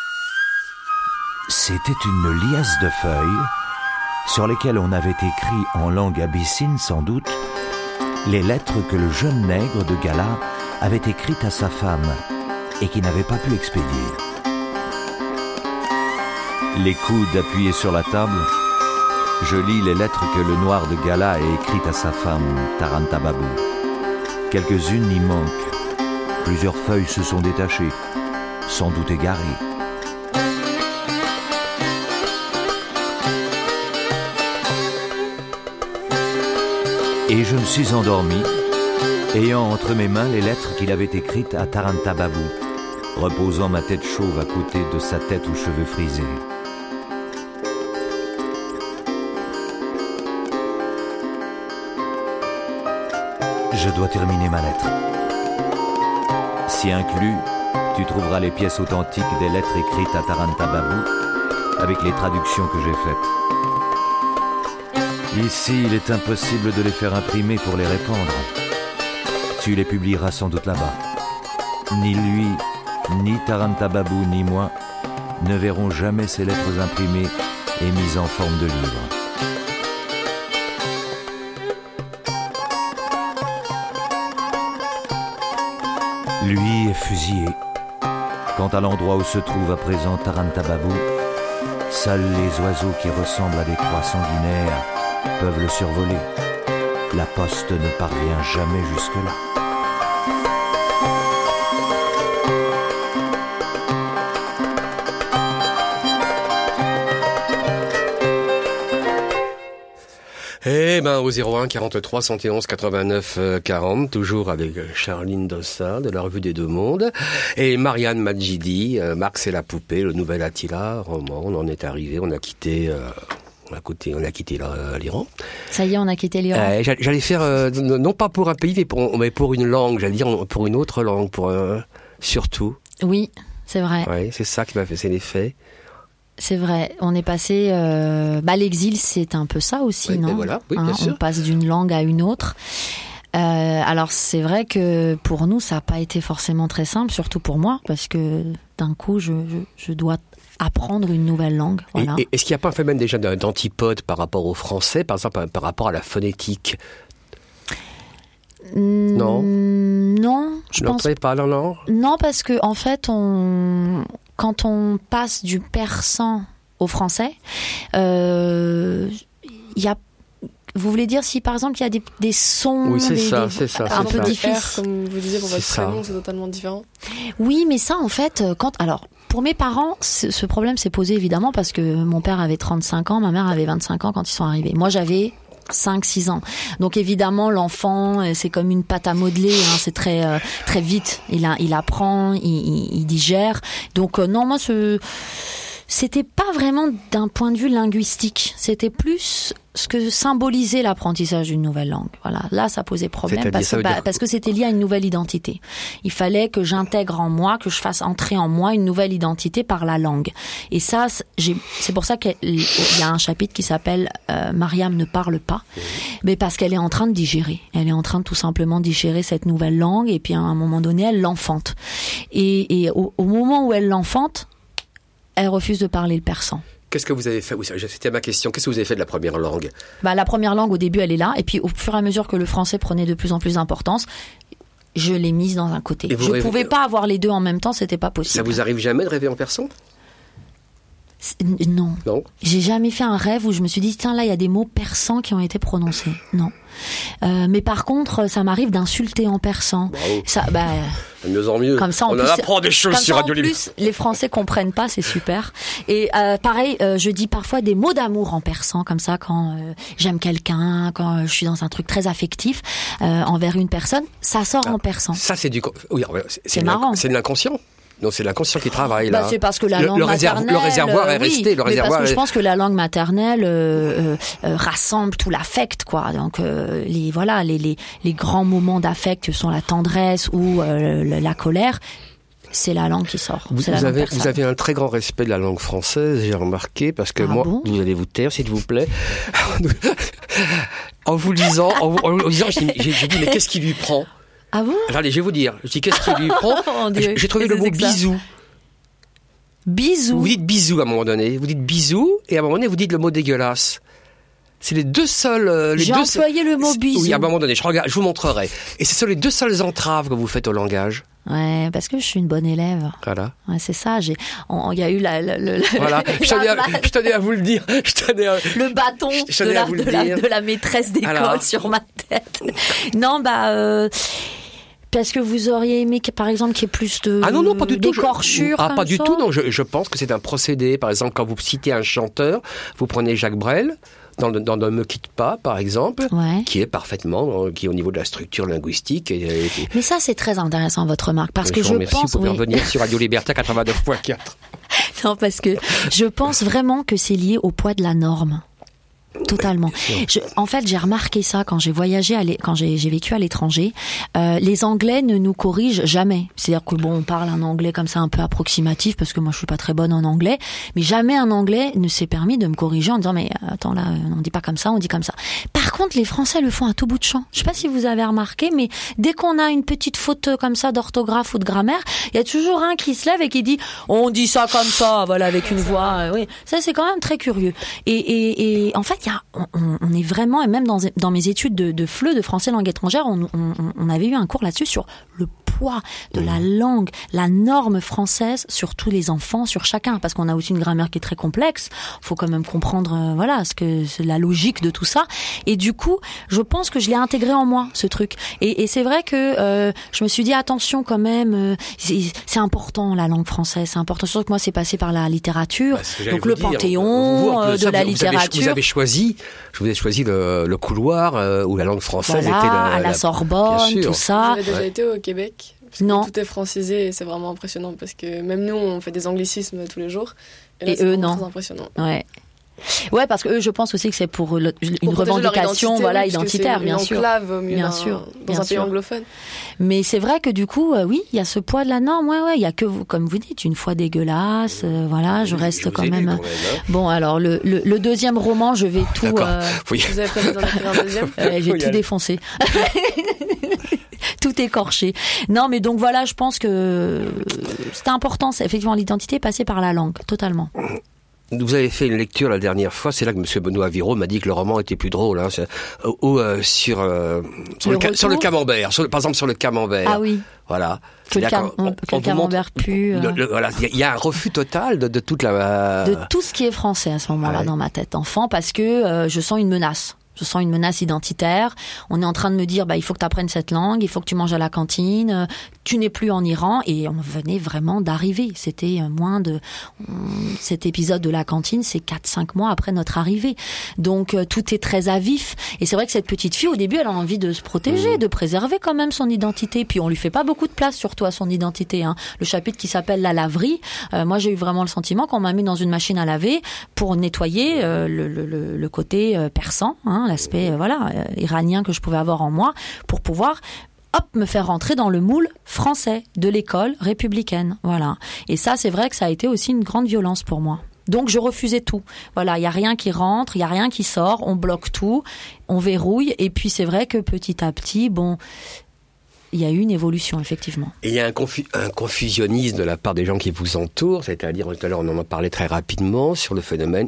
C'était une liasse de feuilles sur lesquelles on avait écrit en langue abyssine sans doute les lettres que le jeune nègre de Gala avait écrites à sa femme et qui n'avait pas pu expédier. Les coudes appuyés sur la table, Je lis les lettres que le noir de Gala a écrites à sa femme, Tarantababou. Quelques-unes y manquent. Plusieurs feuilles se sont détachées, sans doute égarées. Et je me suis endormi, ayant entre mes mains les lettres qu'il avait écrites à Tarantababou, reposant ma tête chauve à côté de sa tête aux cheveux frisés. Je dois terminer ma lettre. Si inclus, tu trouveras les pièces authentiques des lettres écrites à Tarantababou, avec les traductions que j'ai faites. Ici, il est impossible de les faire imprimer pour les répandre. Tu les publieras sans doute là-bas. Ni lui, ni Tarantababou, ni moi ne verront jamais ces lettres imprimées et mises en forme de livre. Lui est fusillé. Quant à l'endroit où se trouve à présent Tarantababou, seuls les oiseaux qui ressemblent à des croix sanguinaires peuvent le survoler. La poste ne parvient jamais jusque-là. Eh ben, au 01 43 111 89 40, toujours avec Charline Dossard de la Revue des Deux Mondes et Marianne Madjidi, Marx et la poupée, le nouvel Attila, roman. On en est arrivé, on a quitté l'Iran. Ça y est, on a quitté l'Iran. J'allais faire, non pas pour un pays, mais pour une langue, j'allais dire pour une autre langue, surtout. Oui, c'est vrai. Oui, c'est ça qui m'a fait l'effet. C'est vrai, on est passé... l'exil, c'est un peu ça aussi, non ? Voilà, oui, bien sûr. On passe d'une langue à une autre. Alors, c'est vrai que pour nous, ça n'a pas été forcément très simple, surtout pour moi, parce que d'un coup, je dois apprendre une nouvelle langue. Voilà. Et est-ce qu'il n'y a pas un phénomène déjà d'antipode par rapport au français, par exemple, par rapport à la phonétique ? Non. Non, je pense pas. Non. Non, parce que en fait, quand on passe du persan au français, il y a. Vous voulez dire si par exemple il y a des sons, oui, c'est ça, un peu difficiles, comme vous disiez pour votre prénom, c'est totalement différent. Oui, mais ça en fait, pour mes parents, ce problème s'est posé évidemment parce que mon père avait 35 ans, ma mère avait 25 ans quand ils sont arrivés. Moi, j'avais 5-6 ans. Donc évidemment, l'enfant, c'est comme une pâte à modeler, hein, c'est très très vite. Il apprend, il digère. Donc non, moi c'était pas vraiment d'un point de vue linguistique. C'était plus ce que symbolisait l'apprentissage d'une nouvelle langue. Voilà, là ça posait problème parce que c'était lié à une nouvelle identité. Il fallait que j'intègre en moi, que je fasse entrer en moi une nouvelle identité par la langue. Et ça, c'est pour ça qu'il y a un chapitre qui s'appelle Mariam ne parle pas, mais parce qu'elle est en train de digérer. Elle est en train de tout simplement digérer cette nouvelle langue et puis à un moment donné, elle l'enfante. Et au moment où elle l'enfante, elle refuse de parler le persan. Qu'est-ce que vous avez fait ? Oui, c'était ma question. Qu'est-ce que vous avez fait de la première langue ? La première langue, au début, elle est là. Et puis, au fur et à mesure que le français prenait de plus en plus d'importance, je l'ai mise dans un côté. Je ne pouvais pas avoir les deux en même temps, c'était pas possible. Ça vous arrive jamais de rêver en persan ? Non. J'ai jamais fait un rêve où je me suis dit, tiens, là, il y a des mots persans qui ont été prononcés. Non. Mais par contre, ça m'arrive d'insulter en persan. Bravo. Ça, de mieux en mieux. Comme ça, on en apprend des choses sur Radio Libre. En plus, les Français comprennent pas, c'est super. Et pareil, je dis parfois des mots d'amour en persan, comme ça, quand j'aime quelqu'un, quand je suis dans un truc très affectif envers une personne, ça sort en persan. Ça, c'est du... Oui, c'est marrant. C'est de l'inconscient. Non, c'est l'inconscient qui travaille là. C'est parce que la langue maternelle, le réservoir est resté. Le réservoir. Parce que je pense que la langue maternelle rassemble tout l'affect, quoi. Donc les grands moments d'affect sont la tendresse ou la colère. C'est la langue qui sort. Vous avez un très grand respect de la langue française, j'ai remarqué, parce que vous allez vous taire, s'il vous plaît. En vous lisant, j'ai dit mais qu'est-ce qui lui prend? Ah bon? Allez, je vais vous dire. Je dis qu'est-ce qui lui prend? J'ai trouvé le mot bisou. Bisou. Vous dites bisou à un moment donné. Vous dites bisou et à un moment donné vous dites le mot dégueulasse. C'est les deux seuls. J'ai employé le mot bisou. Oui, à un moment donné. Je vous montrerai. Et ce sont les deux seules entraves que vous faites au langage. Ouais, parce que je suis une bonne élève. Voilà. Ouais, c'est ça. Il y a eu Voilà. Je tenais à vous le dire. Le bâton de la maîtresse d'école sur ma tête. Non, parce que vous auriez aimé, par exemple, qu'il y ait plus non, pas du tout. D'écorchure. Pas du tout. Non, je pense que c'est un procédé. Par exemple, quand vous citez un chanteur, vous prenez Jacques Brel. Dans Ne me quitte pas, par exemple, qui est parfaitement, qui est au niveau de la structure linguistique. Mais ça, c'est très intéressant, votre remarque, parce que je pense... Vous pouvez revenir sur Radio Liberté 89.4. Non, parce que je pense vraiment que c'est lié au poids de la norme. Totalement. En fait, j'ai remarqué ça quand j'ai voyagé, quand j'ai vécu à l'étranger. Les Anglais ne nous corrigent jamais. C'est-à-dire que on parle un anglais comme ça un peu approximatif parce que moi je suis pas très bonne en anglais, mais jamais un anglais ne s'est permis de me corriger en disant mais attends là, on dit pas comme ça, on dit comme ça. Par contre, les Français le font à tout bout de champ. Je sais pas si vous avez remarqué, mais dès qu'on a une petite faute comme ça d'orthographe ou de grammaire, il y a toujours un qui se lève et qui dit on dit ça comme ça, voilà, avec une voix. Oui, ça c'est quand même très curieux. Et en fait, on est vraiment, et même dans mes études de FLE, de français langue étrangère, on avait eu un cours là-dessus sur le poids de la langue, la norme française sur tous les enfants, sur chacun, parce qu'on a aussi une grammaire qui est très complexe. Faut quand même comprendre, c'est la logique de tout ça. Et du coup, je pense que je l'ai intégré en moi, ce truc. Et c'est vrai que je me suis dit attention quand même, c'est important la langue française, c'est important. Surtout que moi, c'est passé par la littérature, donc le panthéon de la littérature. Vous avez choisi le couloir où la langue française était à la Sorbonne, tout ça. Vous avez déjà été au Québec? Non. Tout est francisé et c'est vraiment impressionnant parce que même nous, on fait des anglicismes tous les jours. Et là, et eux, non. Très impressionnant. Ouais, parce que eux, je pense aussi que c'est pour une revendication, identitaire, bien sûr. Dans un pays anglophone. Mais c'est vrai que du coup, oui, il y a ce poids de la norme. Il y a que vous, comme vous dites, une fois dégueulasse. Je reste quand même. Bon, alors le deuxième roman, je vais tout. Vous avez prévu d'en écrire un deuxième? J'ai tout défoncé. Tout écorché. Non, mais donc voilà, je pense que c'était important. C'est effectivement l'identité passée par la langue, totalement. Vous avez fait une lecture la dernière fois, c'est là que M. Benoît Viraud m'a dit que le roman était plus drôle, sur le camembert, par exemple sur le camembert. Ah oui. Voilà. Que le camembert pue. Voilà, il y a un refus total de toute la... De tout ce qui est français à ce moment-là dans ma tête d'enfant, parce que je sens une menace. Je sens une menace identitaire. On est en train de me dire, il faut que tu apprennes cette langue, il faut que tu manges à la cantine, tu n'es plus en Iran. Et on venait vraiment d'arriver. C'était cet épisode de la cantine, c'est 4-5 mois après notre arrivée. Donc, tout est très à vif. Et c'est vrai que cette petite fille, au début, elle a envie de se protéger, de préserver quand même son identité. Puis on lui fait pas beaucoup de place, surtout à son identité. Le chapitre qui s'appelle la laverie. Moi, j'ai eu vraiment le sentiment qu'on m'a mis dans une machine à laver pour nettoyer le côté persan, l'aspect iranien que je pouvais avoir en moi, pour pouvoir me faire rentrer dans le moule français de l'école républicaine. Voilà. Et ça, c'est vrai que ça a été aussi une grande violence pour moi. Donc je refusais tout. Voilà, il y a rien qui rentre, il y a rien qui sort, on bloque tout, on verrouille. Et puis c'est vrai que petit à petit, il y a eu une évolution, effectivement. Et il y a un confusionnisme de la part des gens qui vous entourent, c'est-à-dire, tout à l'heure, on en a parlé très rapidement sur le phénomène.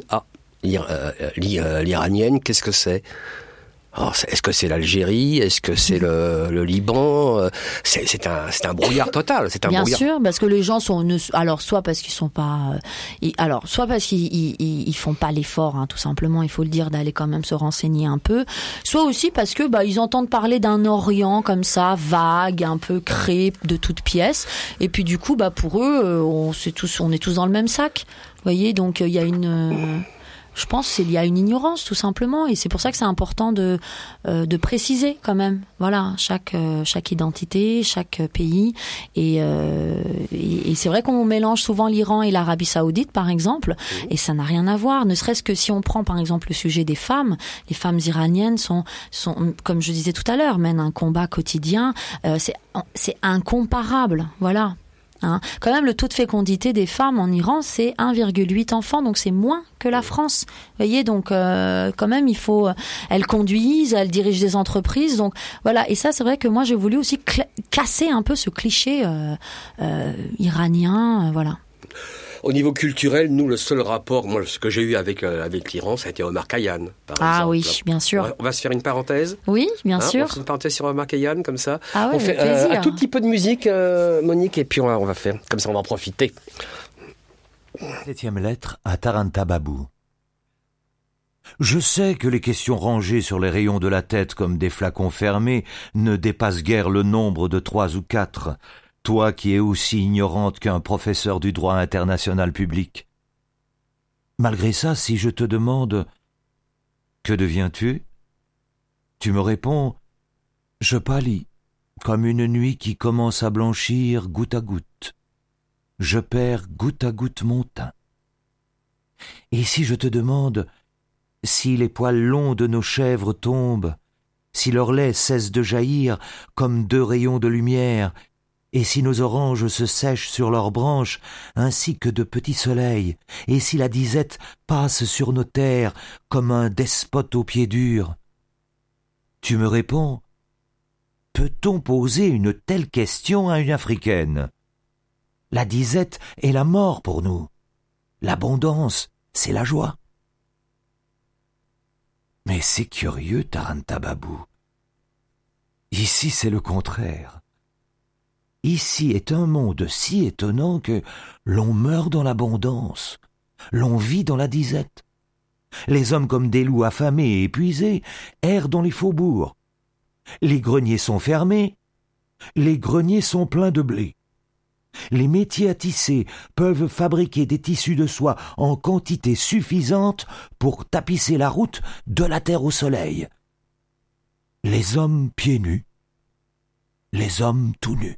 L'iranienne, qu'est-ce que c'est? Est-ce que c'est l'Algérie? Est-ce que c'est le Liban? C'est un brouillard total. Bien sûr, parce que les gens soit parce qu'ils sont pas, soit parce qu'ils font pas l'effort, tout simplement, il faut le dire, d'aller quand même se renseigner un peu, soit aussi parce que ils entendent parler d'un Orient comme ça, vague, un peu créé de toutes pièces, et puis du coup, pour eux, on est tous dans le même sac. Vous voyez, donc il y a je pense qu'il y a une ignorance, tout simplement, et c'est pour ça que c'est important de préciser quand même. Voilà, chaque identité, chaque pays, et c'est vrai qu'on mélange souvent l'Iran et l'Arabie Saoudite, par exemple, et ça n'a rien à voir. Ne serait-ce que si on prend par exemple le sujet des femmes, les femmes iraniennes sont comme je disais tout à l'heure, mènent un combat quotidien. C'est incomparable. Voilà. Quand même, le taux de fécondité des femmes en Iran, c'est 1,8 enfants, donc c'est moins que la France. Vous voyez, donc quand même, elles conduisent, elles dirigent des entreprises, donc voilà. Et ça, c'est vrai que moi, j'ai voulu aussi casser un peu ce cliché iranien, voilà. Au niveau culturel, nous, le seul rapport, moi, ce que j'ai eu avec l'Iran, ça a été Omar Khayyam, par exemple. Oui, bien sûr. On va se faire une parenthèse. Oui, bien sûr. On fait une parenthèse sur Omar Khayyam, comme ça. Ah ouais, on fait un tout petit peu de musique, Monique, et puis on va faire, comme ça on va en profiter. 7e lettre à Taranta Babou. Je sais que les questions rangées sur les rayons de la tête comme des flacons fermés ne dépassent guère le nombre de 3 ou 4, toi qui es aussi ignorante qu'un professeur du droit international public. Malgré ça, si je te demande « Que deviens-tu » tu me réponds « Je pâlis, comme une nuit qui commence à blanchir goutte à goutte. Je perds goutte à goutte mon teint. » Et si je te demande si les poils longs de nos chèvres tombent, si leur lait cesse de jaillir comme 2 rayons de lumière, et si nos oranges se sèchent sur leurs branches ainsi que de petits soleils, et si la disette passe sur nos terres comme un despote aux pieds durs, tu me réponds, peut-on poser une telle question à une Africaine? La disette est la mort pour nous. L'abondance, c'est la joie. Mais c'est curieux, Taranta Babou. Ici, c'est le contraire. Ici est un monde si étonnant que l'on meurt dans l'abondance, l'on vit dans la disette. Les hommes comme des loups affamés et épuisés errent dans les faubourgs. Les greniers sont fermés, les greniers sont pleins de blé. Les métiers à tisser peuvent fabriquer des tissus de soie en quantité suffisante pour tapisser la route de la terre au soleil. Les hommes pieds nus, les hommes tout nus.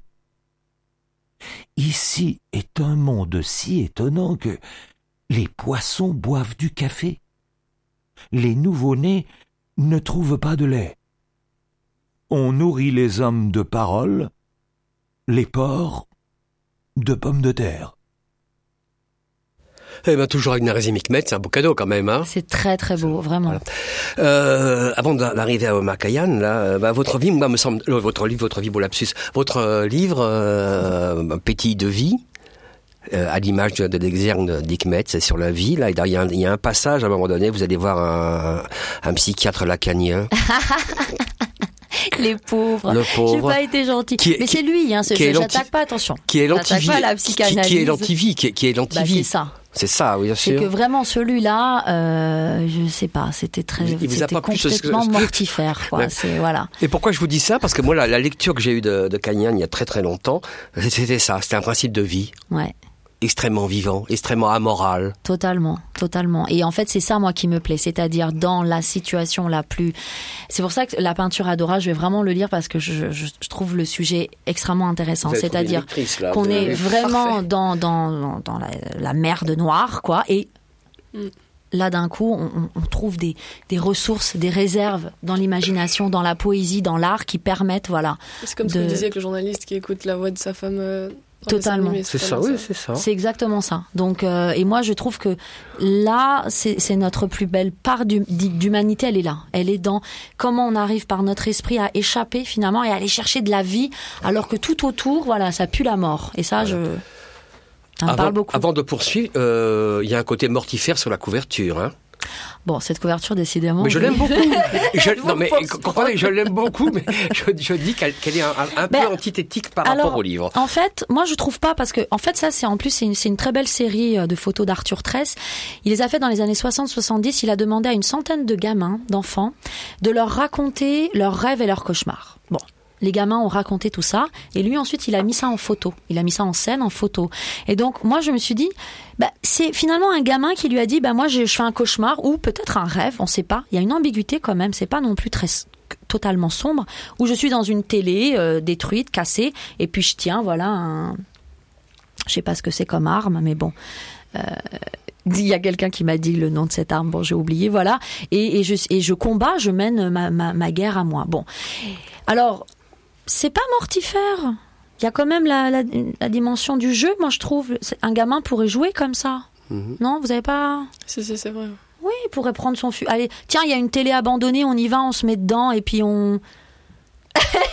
Ici est un monde si étonnant que les poissons boivent du café. Les nouveau-nés ne trouvent pas de lait. On nourrit les hommes de paroles, les porcs de pommes de terre. Eh ben, toujours avec Narézim Hikmet, c'est un beau cadeau quand même, hein. C'est très très beau, vraiment. Voilà. Avant d'arriver à Omar Khayyam, là, votre vie, moi, me semble, votre vie, beau lapsus, votre livre, pétille de vie, à l'image de l'exergue d'Hikmet, c'est sur la vie, là, il y a un passage, à un moment donné, vous allez voir un psychiatre lacanien. Les pauvres. Le pauvre. J'ai pas été gentil. Mais c'est lui, hein, j'attaque pas, attention. Qui est l'antivie. Pas la psychanalyse. Qui est l'antivie, qui est l'antivie. C'est ça. C'est ça, oui, bien sûr. C'est que vraiment celui-là, je sais pas, c'était complètement mortifère, quoi. C'est, voilà. Et pourquoi je vous dis ça? Parce que moi, la lecture que j'ai eue de Khayyam il y a très très longtemps, c'était ça. C'était un principe de vie. Ouais. Extrêmement vivant, extrêmement amoral. Totalement, totalement. Et en fait, c'est ça, moi, qui me plaît. C'est-à-dire, dans la situation la plus... C'est pour ça que la peinture Adora, je vais vraiment le lire parce que je trouve le sujet extrêmement intéressant. C'est-à-dire qu'on est vraiment dans la merde noire, quoi. Et là, d'un coup, on trouve des ressources, des réserves dans l'imagination, dans la poésie, dans l'art qui permettent, voilà. C'est comme ce que disait que le journaliste qui écoute la voix de sa femme... Totalement. C'est ça, oui, c'est ça. C'est exactement ça. Donc, et moi, je trouve que là, c'est notre plus belle part d'humanité, elle est là. Elle est dans comment on arrive par notre esprit à échapper finalement et à aller chercher de la vie, alors que tout autour, voilà, ça pue la mort. Et ça, ça me parle beaucoup. Avant de poursuivre, il y a un côté mortifère sur la couverture, hein. Bon, cette couverture, décidément... Mais je l'aime beaucoup. Comprenez, je l'aime beaucoup, mais je dis qu'elle est un peu antithétique par rapport au livre. En fait, moi, je trouve pas, parce que, en fait, ça, c'est une très belle série de photos d'Arthur Tress. Il les a fait dans les années 60-70. Il a demandé à une centaine de gamins, d'enfants, de leur raconter leurs rêves et leurs cauchemars. Bon. Les gamins ont raconté tout ça, et lui ensuite il a mis ça en photo, il a mis ça en scène, en photo. Et donc moi je me suis dit, c'est finalement un gamin qui lui a dit, moi je fais un cauchemar ou peut-être un rêve, on sait pas. Il y a une ambiguïté quand même, c'est pas non plus totalement sombre, où je suis dans une télé détruite, cassée, et puis je tiens, voilà, je sais pas ce que c'est comme arme, mais bon. Il y a quelqu'un qui m'a dit le nom de cette arme, bon j'ai oublié, voilà. Et je combats, je mène ma guerre à moi. Bon, alors. C'est pas mortifère. Il y a quand même la dimension du jeu, moi je trouve. Un gamin pourrait jouer comme ça. Non, vous avez pas... Si, c'est vrai. Oui, il pourrait prendre son fusil. Allez, tiens, il y a une télé abandonnée, on y va, on se met dedans et puis on...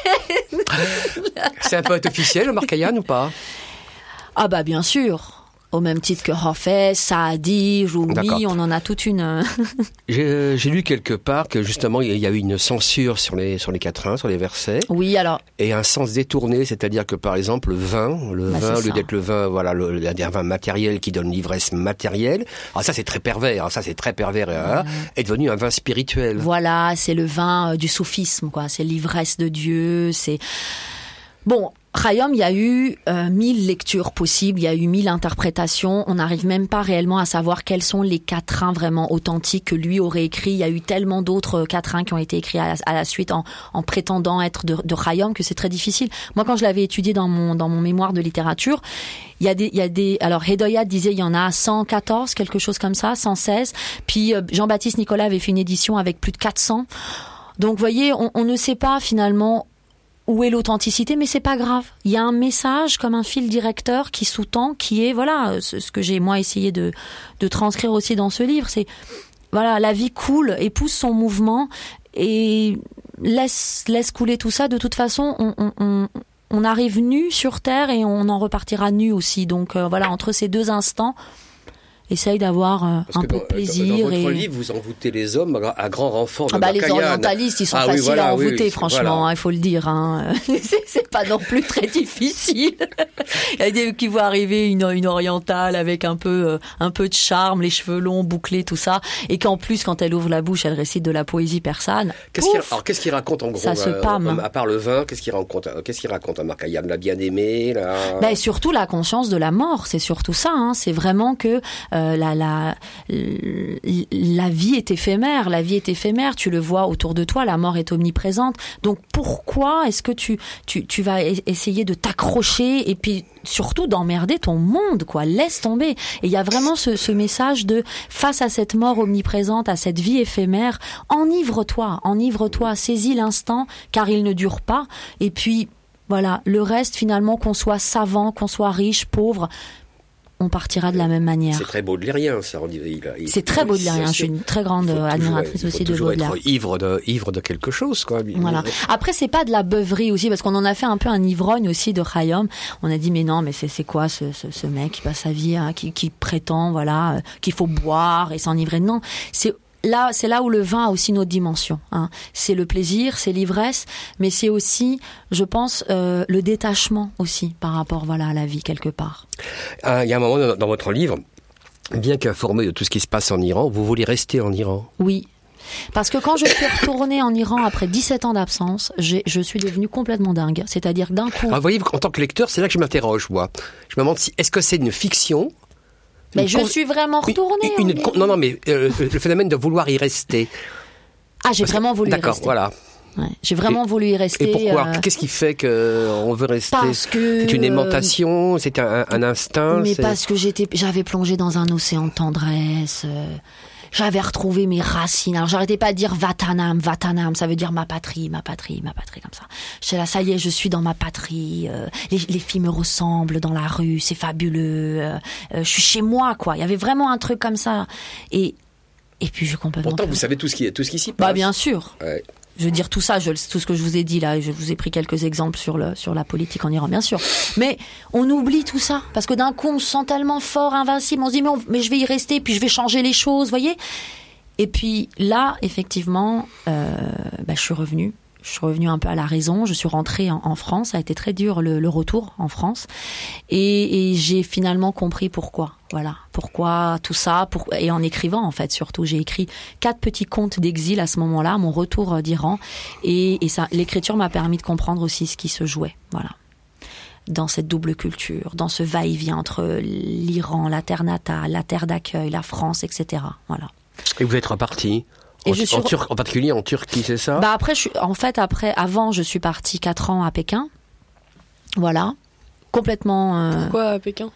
C'est un poète officiel, Omar Khayyam, ou pas? Ah bah bien sûr. Au même titre que Hafez, Saadi, Rumi, D'accord. on en a toute une... J'ai lu quelque part que justement il y a eu une censure sur les quatrains, sur les versets. Oui, alors... Et un sens détourné, c'est-à-dire que par exemple le vin, au lieu d'être le vin, voilà, un vin matériel qui donne l'ivresse matérielle, alors ça c'est très pervers, est devenu un vin spirituel. Voilà, c'est le vin du soufisme, quoi. C'est l'ivresse de Dieu, c'est... Bon, Khayyam, il y a eu 1000 lectures possibles, il y a eu 1000 interprétations. On n'arrive même pas réellement à savoir quels sont les quatrains vraiment authentiques que lui aurait écrits. Il y a eu tellement d'autres quatrains qui ont été écrits à la suite en prétendant être de Khayyam que c'est très difficile. Moi, quand je l'avais étudié dans mon mémoire de littérature, il y a des alors Hedoyat disait il y en a 114, quelque chose comme ça, 116. Puis Jean-Baptiste Nicolas avait fait une édition avec plus de 400. Donc, vous voyez, on ne sait pas finalement où est l'authenticité, mais c'est pas grave. Il y a un message comme un fil directeur qui sous-tend, qui est, voilà, ce que j'ai moi essayé de transcrire aussi dans ce livre, c'est, voilà, la vie coule, épouse son mouvement et laisse couler tout ça. De toute façon, on arrive nu sur Terre et on en repartira nu aussi. Donc voilà, entre ces deux instants, essaye d'avoir un peu de plaisir. Dans votre livre, vous envoûtez les hommes à grand renfort de les orientalistes, ils sont faciles à envoûter, franchement, voilà. Il faut le dire. C'est pas non plus très difficile. Il y a des qui voient arriver une orientale avec un peu de charme, les cheveux longs, bouclés, tout ça, et qu'en plus, quand elle ouvre la bouche, elle récite de la poésie persane. Qu'est-ce qu'il raconte en gros? Ça se pâme. À part le vin, qu'est-ce qu'il raconte Omar Khayyam? L'a bien aimé, surtout la conscience de la mort, c'est surtout ça. C'est vraiment que la vie est éphémère, tu le vois autour de toi, la mort est omniprésente. Donc pourquoi est-ce que tu vas essayer de t'accrocher et puis surtout d'emmerder ton monde, quoi? Laisse tomber. Et il y a vraiment ce message de face à cette mort omniprésente, à cette vie éphémère, enivre-toi, saisis l'instant car il ne dure pas. Et puis voilà, le reste finalement, qu'on soit savant, qu'on soit riche, pauvre, on partira de la même manière. C'est très baudelairien, ça. C'est très baudelairien. Je suis une très grande admiratrice aussi de Baudelaire. Il faut toujours être ivre de quelque chose, quoi. Voilà. Après, c'est pas de la beuverie aussi, parce qu'on en a fait un peu un ivrogne aussi de Khayyam. On a dit, mais non, mais c'est quoi ce mec qui passe sa vie, qui prétend, voilà, qu'il faut boire et s'enivrer. Non, c'est là où le vin a aussi une autre dimension. C'est le plaisir, c'est l'ivresse, mais c'est aussi, je pense, le détachement aussi par rapport, voilà, à la vie quelque part. Il y a un moment dans votre livre, bien qu'informé de tout ce qui se passe en Iran, vous voulez rester en Iran? Oui. Parce que quand je suis retournée en Iran après 17 ans d'absence, je suis devenue complètement dingue. C'est-à-dire d'un coup... vous voyez, en tant que lecteur, c'est là que je m'interroge, moi. Je me demande est-ce que c'est une fiction? Mais je suis vraiment retournée. Non, mais le phénomène de vouloir y rester. J'ai vraiment voulu y rester. D'accord, voilà. Ouais, j'ai vraiment voulu y rester. Et pourquoi? Qu'est-ce qui fait qu'on veut rester? Parce que... C'est une aimantation, c'est un instinct. Mais parce que j'avais plongé dans un océan de tendresse. J'avais retrouvé mes racines. Alors j'arrêtais pas de dire Vatanam, ça veut dire ma patrie, comme ça. J'étais là, ça y est, je suis dans ma patrie. Les filles me ressemblent dans la rue, c'est fabuleux. Je suis chez moi, quoi. Il y avait vraiment un truc comme ça. Et puis je complètement. Pourtant, vous savez tout ce qui s'y passe. Bien sûr. Ouais. Je veux dire tout ça, tout ce que je vous ai dit là, je vous ai pris quelques exemples sur la politique en Iran, bien sûr. Mais on oublie tout ça parce que d'un coup on se sent tellement fort, invincible, on se dit mais je vais y rester, puis je vais changer les choses, voyez. Et puis là, effectivement, je suis revenue un peu à la raison. Je suis rentrée en France. Ça a été très dur le retour en France, et j'ai finalement compris pourquoi. Voilà, pourquoi tout ça. Et en écrivant, en fait, surtout, j'ai écrit 4 petits contes d'exil à ce moment-là, mon retour d'Iran, et ça, l'écriture m'a permis de comprendre aussi ce qui se jouait. Voilà, dans cette double culture, dans ce va-et-vient entre l'Iran, la terre natale, la terre d'accueil, la France, etc. Voilà. Et vous êtes reparti? En particulier en Turquie, c'est ça? Avant, je suis partie 4 ans à Pékin. Voilà. Complètement... Pourquoi à Pékin?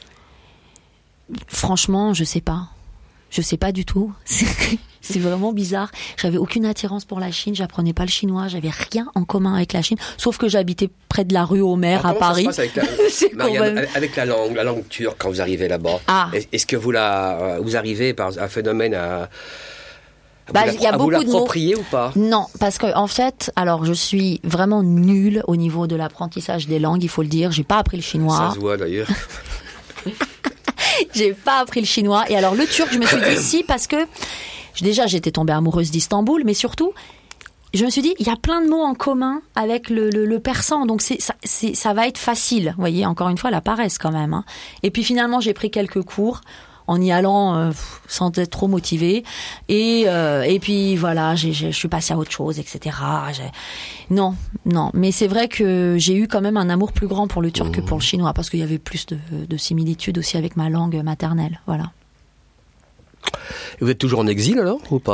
Franchement, je sais pas. Je sais pas du tout. C'est vraiment bizarre. J'avais aucune attirance pour la Chine. J'apprenais pas le chinois. J'avais rien en commun avec la Chine. Sauf que j'habitais près de la rue Homer à Paris. Ça se passe avec la langue turque quand vous arrivez là-bas? Est-ce que vous arrivez par un phénomène à... Il y a beaucoup de mots. Ou pas? Non, parce que en fait, alors je suis vraiment nulle au niveau de l'apprentissage des langues, il faut le dire. J'ai pas appris le chinois. Ça se voit d'ailleurs. J'ai pas appris le chinois. Et alors le turc, je me suis dit si, parce que déjà j'étais tombée amoureuse d'Istanbul, mais surtout je me suis dit il y a plein de mots en commun avec le persan, donc ça va être facile. Vous voyez, encore une fois la paresse quand même. Hein. Et puis finalement j'ai pris quelques cours en y allant sans être trop motivée, et puis voilà, je suis passée à autre chose, etc. Non, mais c'est vrai que j'ai eu quand même un amour plus grand pour le turc que pour le chinois, parce qu'il y avait plus de similitudes aussi avec ma langue maternelle, voilà. Et vous êtes toujours en exil alors, ou pas ?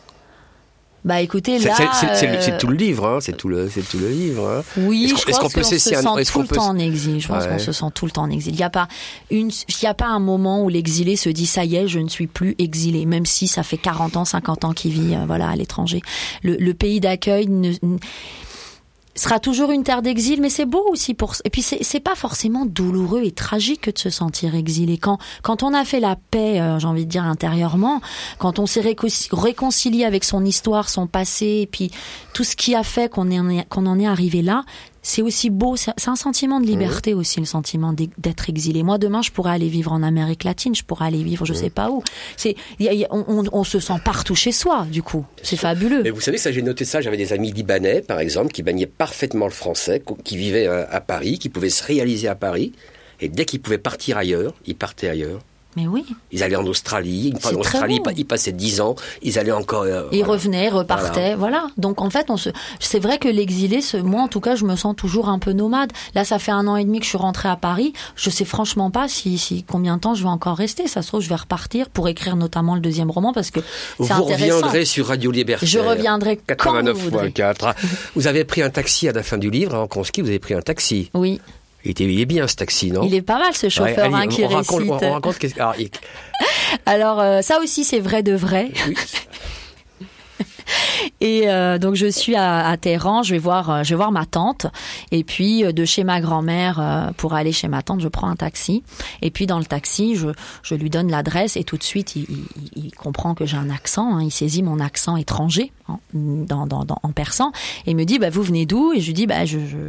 Bah écoutez, là... C'est tout le livre, hein, c'est tout le livre. Hein. Oui, je pense qu'on se sent tout le temps en exil. Je pense qu'on se sent tout le temps en exil. Il n'y a pas un moment où l'exilé se dit « ça y est, je ne suis plus exilé », même si ça fait 40 ans, 50 ans qu'il vit à l'étranger. Le pays d'accueil sera toujours une terre d'exil, mais c'est beau aussi et puis c'est pas forcément douloureux et tragique que de se sentir exilé. Quand on a fait la paix, j'ai envie de dire intérieurement, quand on s'est réconcilié avec son histoire, son passé, et puis tout ce qui a fait qu'on en est arrivé là, c'est aussi beau, c'est un sentiment de liberté aussi, le sentiment d'être exilé. Moi, demain, je pourrais aller vivre en Amérique latine, je pourrais aller vivre je sais pas où. On se sent partout chez soi, du coup. C'est fabuleux. Mais vous savez, ça, j'ai noté ça, j'avais des amis libanais, par exemple, qui maniaient parfaitement le français, qui vivaient à Paris, qui pouvaient se réaliser à Paris, et dès qu'ils pouvaient partir ailleurs, ils partaient ailleurs. Mais oui. Ils allaient en Australie, une fois en Australie, ils passaient 10 ans, ils allaient encore... Ils revenaient, repartaient, voilà. Donc en fait, c'est vrai que l'exilé, moi en tout cas, je me sens toujours un peu nomade. Là, ça fait 1 an et demi que je suis rentrée à Paris. Je sais franchement pas si combien de temps je vais encore rester. Ça se trouve, je vais repartir pour écrire notamment le 2e roman, parce que c'est intéressant. Vous reviendrez sur Radio Libertaire. Je reviendrai 89.4. Vous avez pris un taxi à la fin du livre, avant qu'on se quitte, vous avez pris un taxi. Oui. Il est bien ce taxi, non ? Il est pas mal ce chauffeur qui récite. On raconte alors ça aussi c'est vrai de vrai. Oui. Et donc je suis à Téhéran, je vais voir ma tante, et puis de chez ma grand-mère pour aller chez ma tante, je prends un taxi, et puis dans le taxi je lui donne l'adresse, et tout de suite il comprend que j'ai un accent, hein, il saisit mon accent étranger en persan, et il me dit vous venez d'où ? Et je lui dis pourquoi ?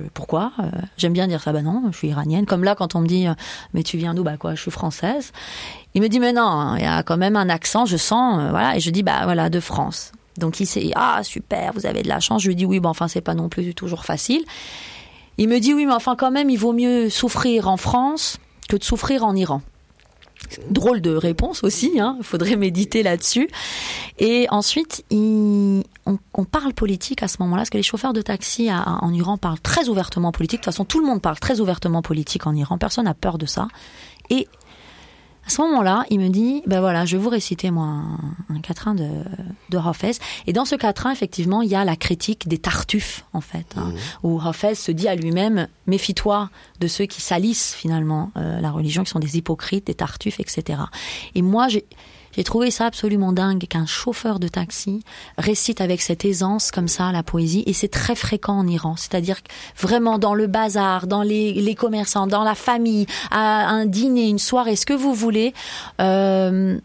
J'aime bien dire ça, non, je suis iranienne. Comme là quand on me dit mais tu viens d'où ? Je suis française. Il me dit mais non, il y a quand même un accent, je sens, voilà, et je dis voilà, de France. Donc il s'est super, vous avez de la chance. Je lui dis oui, enfin c'est pas non plus toujours facile. Il me dit oui, mais enfin quand même il vaut mieux souffrir en France que de souffrir en Iran. Drôle de réponse aussi, hein. Il faudrait méditer là-dessus. Et ensuite on parle politique à ce moment-là, parce que les chauffeurs de taxi en Iran parlent très ouvertement politique. De toute façon, tout le monde parle très ouvertement politique en Iran. Personne n'a peur de ça. Et à ce moment-là, il me dit, voilà, je vais vous réciter moi un quatrain de Hafez. Et dans ce quatrain, effectivement, il y a la critique des tartuffes, en fait, où Hafez se dit à lui-même, méfie-toi de ceux qui salissent finalement la religion, qui sont des hypocrites, des tartuffes, etc. Et moi, j'ai trouvé ça absolument dingue qu'un chauffeur de taxi récite avec cette aisance comme ça la poésie, et c'est très fréquent en Iran, c'est-à-dire que vraiment dans le bazar, dans les commerçants, dans la famille, à un dîner, une soirée, ce que vous voulez, on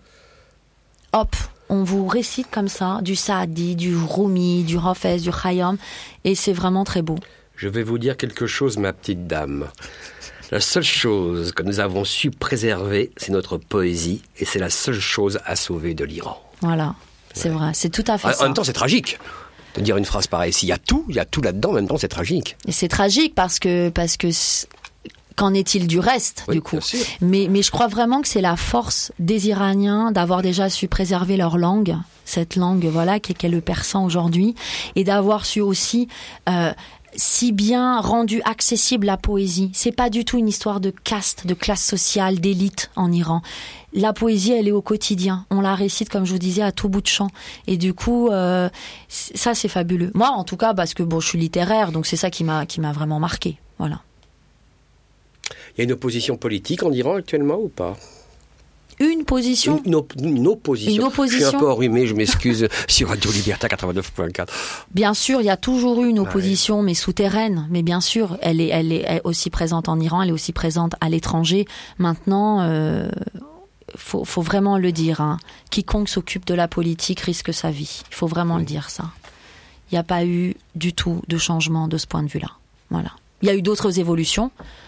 vous récite comme ça du Saadi, du Rumi, du Hafez, du Khayyam, et c'est vraiment très beau. Je vais vous dire quelque chose, ma petite dame. La seule chose que nous avons su préserver, c'est notre poésie, et c'est la seule chose à sauver de l'Iran. Voilà, c'est vrai, c'est tout à fait ça. En même temps, c'est tragique de dire une phrase pareille. Il y a tout là-dedans, en même temps, c'est tragique. Et c'est tragique parce que qu'en est-il du reste, du coup ? Mais je crois vraiment que c'est la force des Iraniens d'avoir déjà su préserver leur langue, cette langue, voilà, qui est le persan aujourd'hui, et d'avoir su aussi... si bien rendu accessible la poésie. C'est pas du tout une histoire de caste, de classe sociale, d'élite en Iran. La poésie, elle est au quotidien. On la récite, comme je vous disais, à tout bout de champ. Et du coup, ça, c'est fabuleux. Moi, en tout cas, parce que je suis littéraire, donc c'est ça qui m'a vraiment marqué. Voilà. Il y a une opposition politique en Iran actuellement ou pas ? Une position. Une opposition. Je suis un peu enrhumé, je m'excuse, sur Radio Libertaire 89.4. Bien sûr, il y a toujours eu une opposition, mais souterraine. Mais bien sûr, elle est aussi présente en Iran, elle est aussi présente à l'étranger. Maintenant, faut vraiment le dire. Hein. Quiconque s'occupe de la politique risque sa vie. Il faut vraiment le dire, ça. Il n'y a pas eu du tout de changement de ce point de vue-là. Voilà. Il y a eu d'autres évolutions.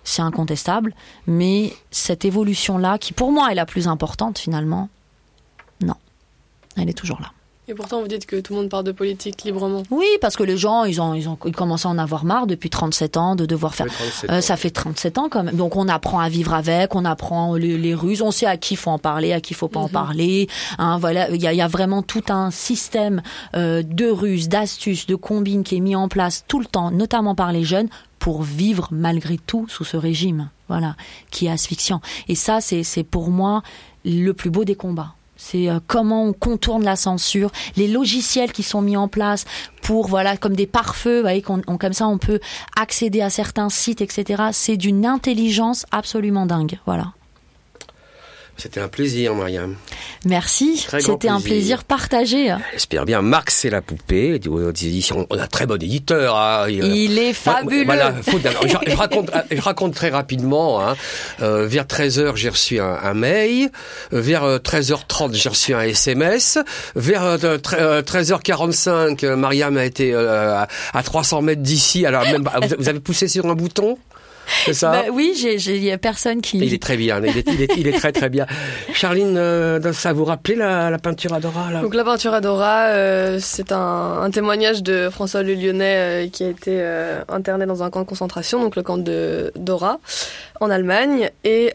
c'est incontestable, mais cette évolution-là, qui pour moi est la plus importante finalement, non, elle est toujours là. Et pourtant, vous dites que tout le monde parle de politique librement. Oui, parce que les gens, ils commencent à en avoir marre depuis 37 ans de devoir faire. Ça fait 37 ans quand même. Donc on apprend à vivre avec, on apprend les ruses, on sait à qui faut en parler, à qui faut pas en parler. Hein, voilà, il y a vraiment tout un système de ruses, d'astuces, de combines qui est mis en place tout le temps, notamment par les jeunes, pour vivre malgré tout sous ce régime, voilà, qui est asphyxiant. Et ça, c'est pour moi le plus beau des combats. C'est comment on contourne la censure, les logiciels qui sont mis en place pour, voilà, comme des pare-feux, vous voyez, comme ça on peut accéder à certains sites, etc. C'est d'une intelligence absolument dingue, voilà. C'était un plaisir, Mariam. Merci, c'était un plaisir partagé. J'espère bien. Marx et la poupée, aux éditions. On a un très bon éditeur. Hein. Il est fabuleux. Voilà, je raconte très rapidement. Hein. Vers 13h, j'ai reçu un mail. Vers 13h30, j'ai reçu un SMS. Vers 13h45, Mariam a été à 300 mètres d'ici. Alors même, vous avez poussé sur un bouton ? C'est ça? Oui, il y a personne qui... Il est très bien, il est très très bien. Charline, ça vous rappelait la peinture Adora là? Donc la peinture Adora, c'est un témoignage de François le Lyonnais qui a été interné dans un camp de concentration, donc le camp de Dora, en Allemagne, et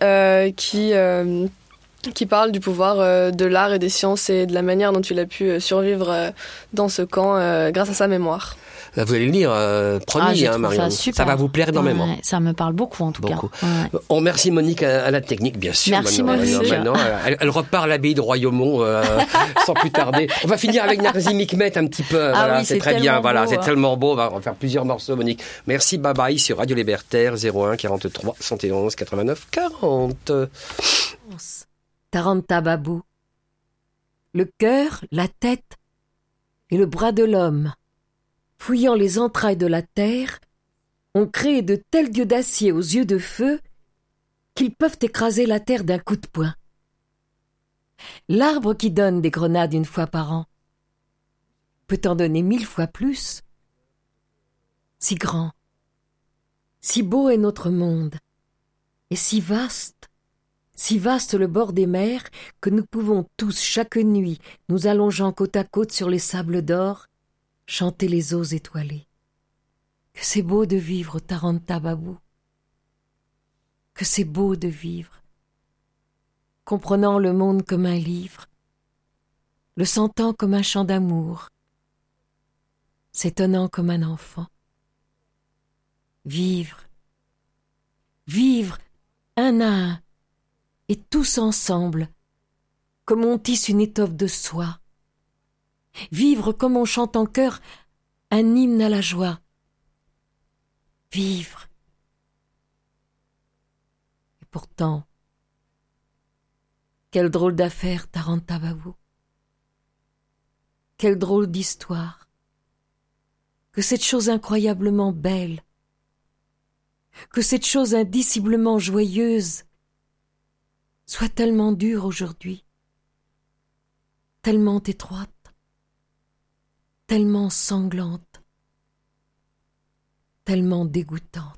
qui parle du pouvoir de l'art et des sciences et de la manière dont il a pu survivre dans ce camp grâce à sa mémoire. Là, vous allez le lire, promis, Marianne. Ça va vous plaire énormément. Ouais, ça me parle beaucoup, en tout cas. Ouais. On remercie Monique à la technique, bien sûr. Merci Monique. Maintenant, elle repart à l'abbaye de Royaumont sans plus tarder. On va finir avec Narzim Hikmet un petit peu. Voilà, oui, c'est très bien. Voilà, c'est tellement beau. On va faire plusieurs morceaux, Monique. Merci, bye bye sur Radio Libertaire 01 43 71 89 40. Taranta Babou. Le cœur, la tête et le bras de l'homme, fouillant les entrailles de la terre, ont créé de tels dieux d'acier aux yeux de feu qu'ils peuvent écraser la terre d'un coup de poing. L'arbre qui donne des grenades une fois par an peut en donner 1000 fois plus. Si grand, si beau est notre monde, et si vaste le bord des mers que nous pouvons tous chaque nuit, nous allongeant côte à côte sur les sables d'or, chanter les eaux étoilées. Que c'est beau de vivre au Taranta Babou. Que c'est beau de vivre, comprenant le monde comme un livre, le sentant comme un chant d'amour, s'étonnant comme un enfant. Vivre un à un, et tous ensemble, comme on tisse une étoffe de soie. Vivre comme on chante en chœur un hymne à la joie. Vivre. Et pourtant, quelle drôle d'affaire Taranta Babou. Quelle drôle d'histoire. Que cette chose incroyablement belle, que cette chose indiciblement joyeuse soit tellement dure aujourd'hui, tellement étroite, tellement sanglante, tellement dégoûtante.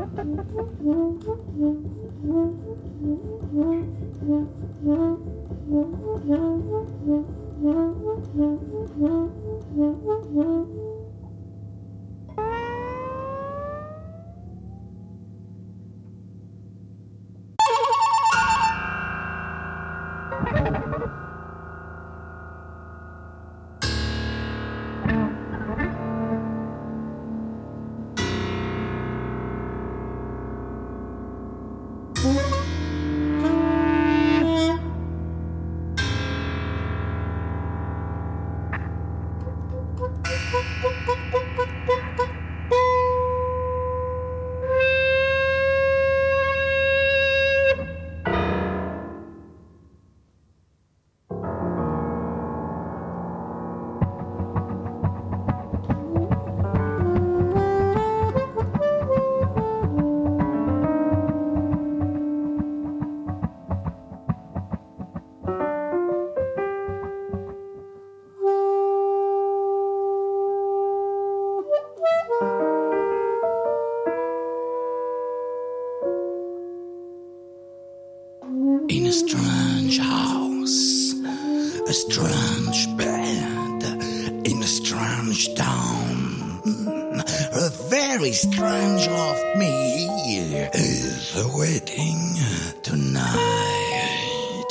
In a strange house, a strange bed, in a strange town, a very strange of me is waiting tonight.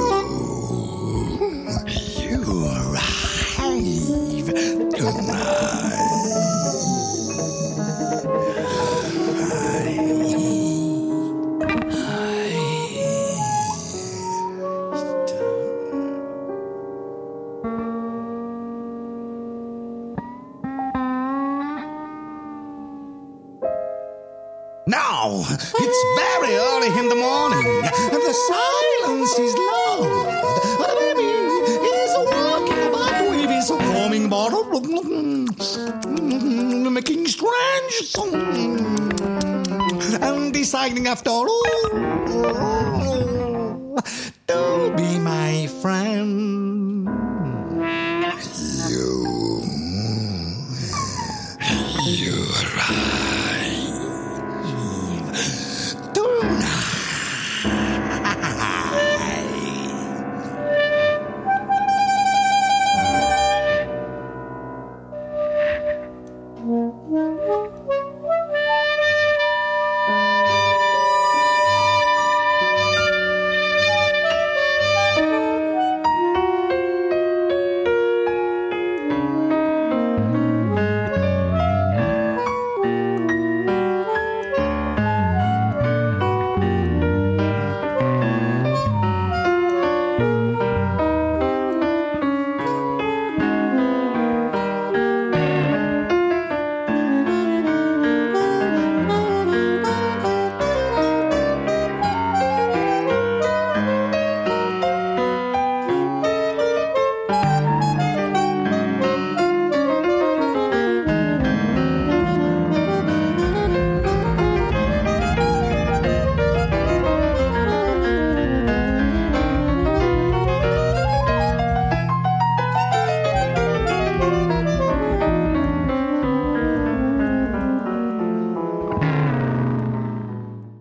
You arrive tonight. Now, it's very early in the morning, and the silence is loud. But the baby is walking about with his foaming bottle, making strange songs, and deciding after all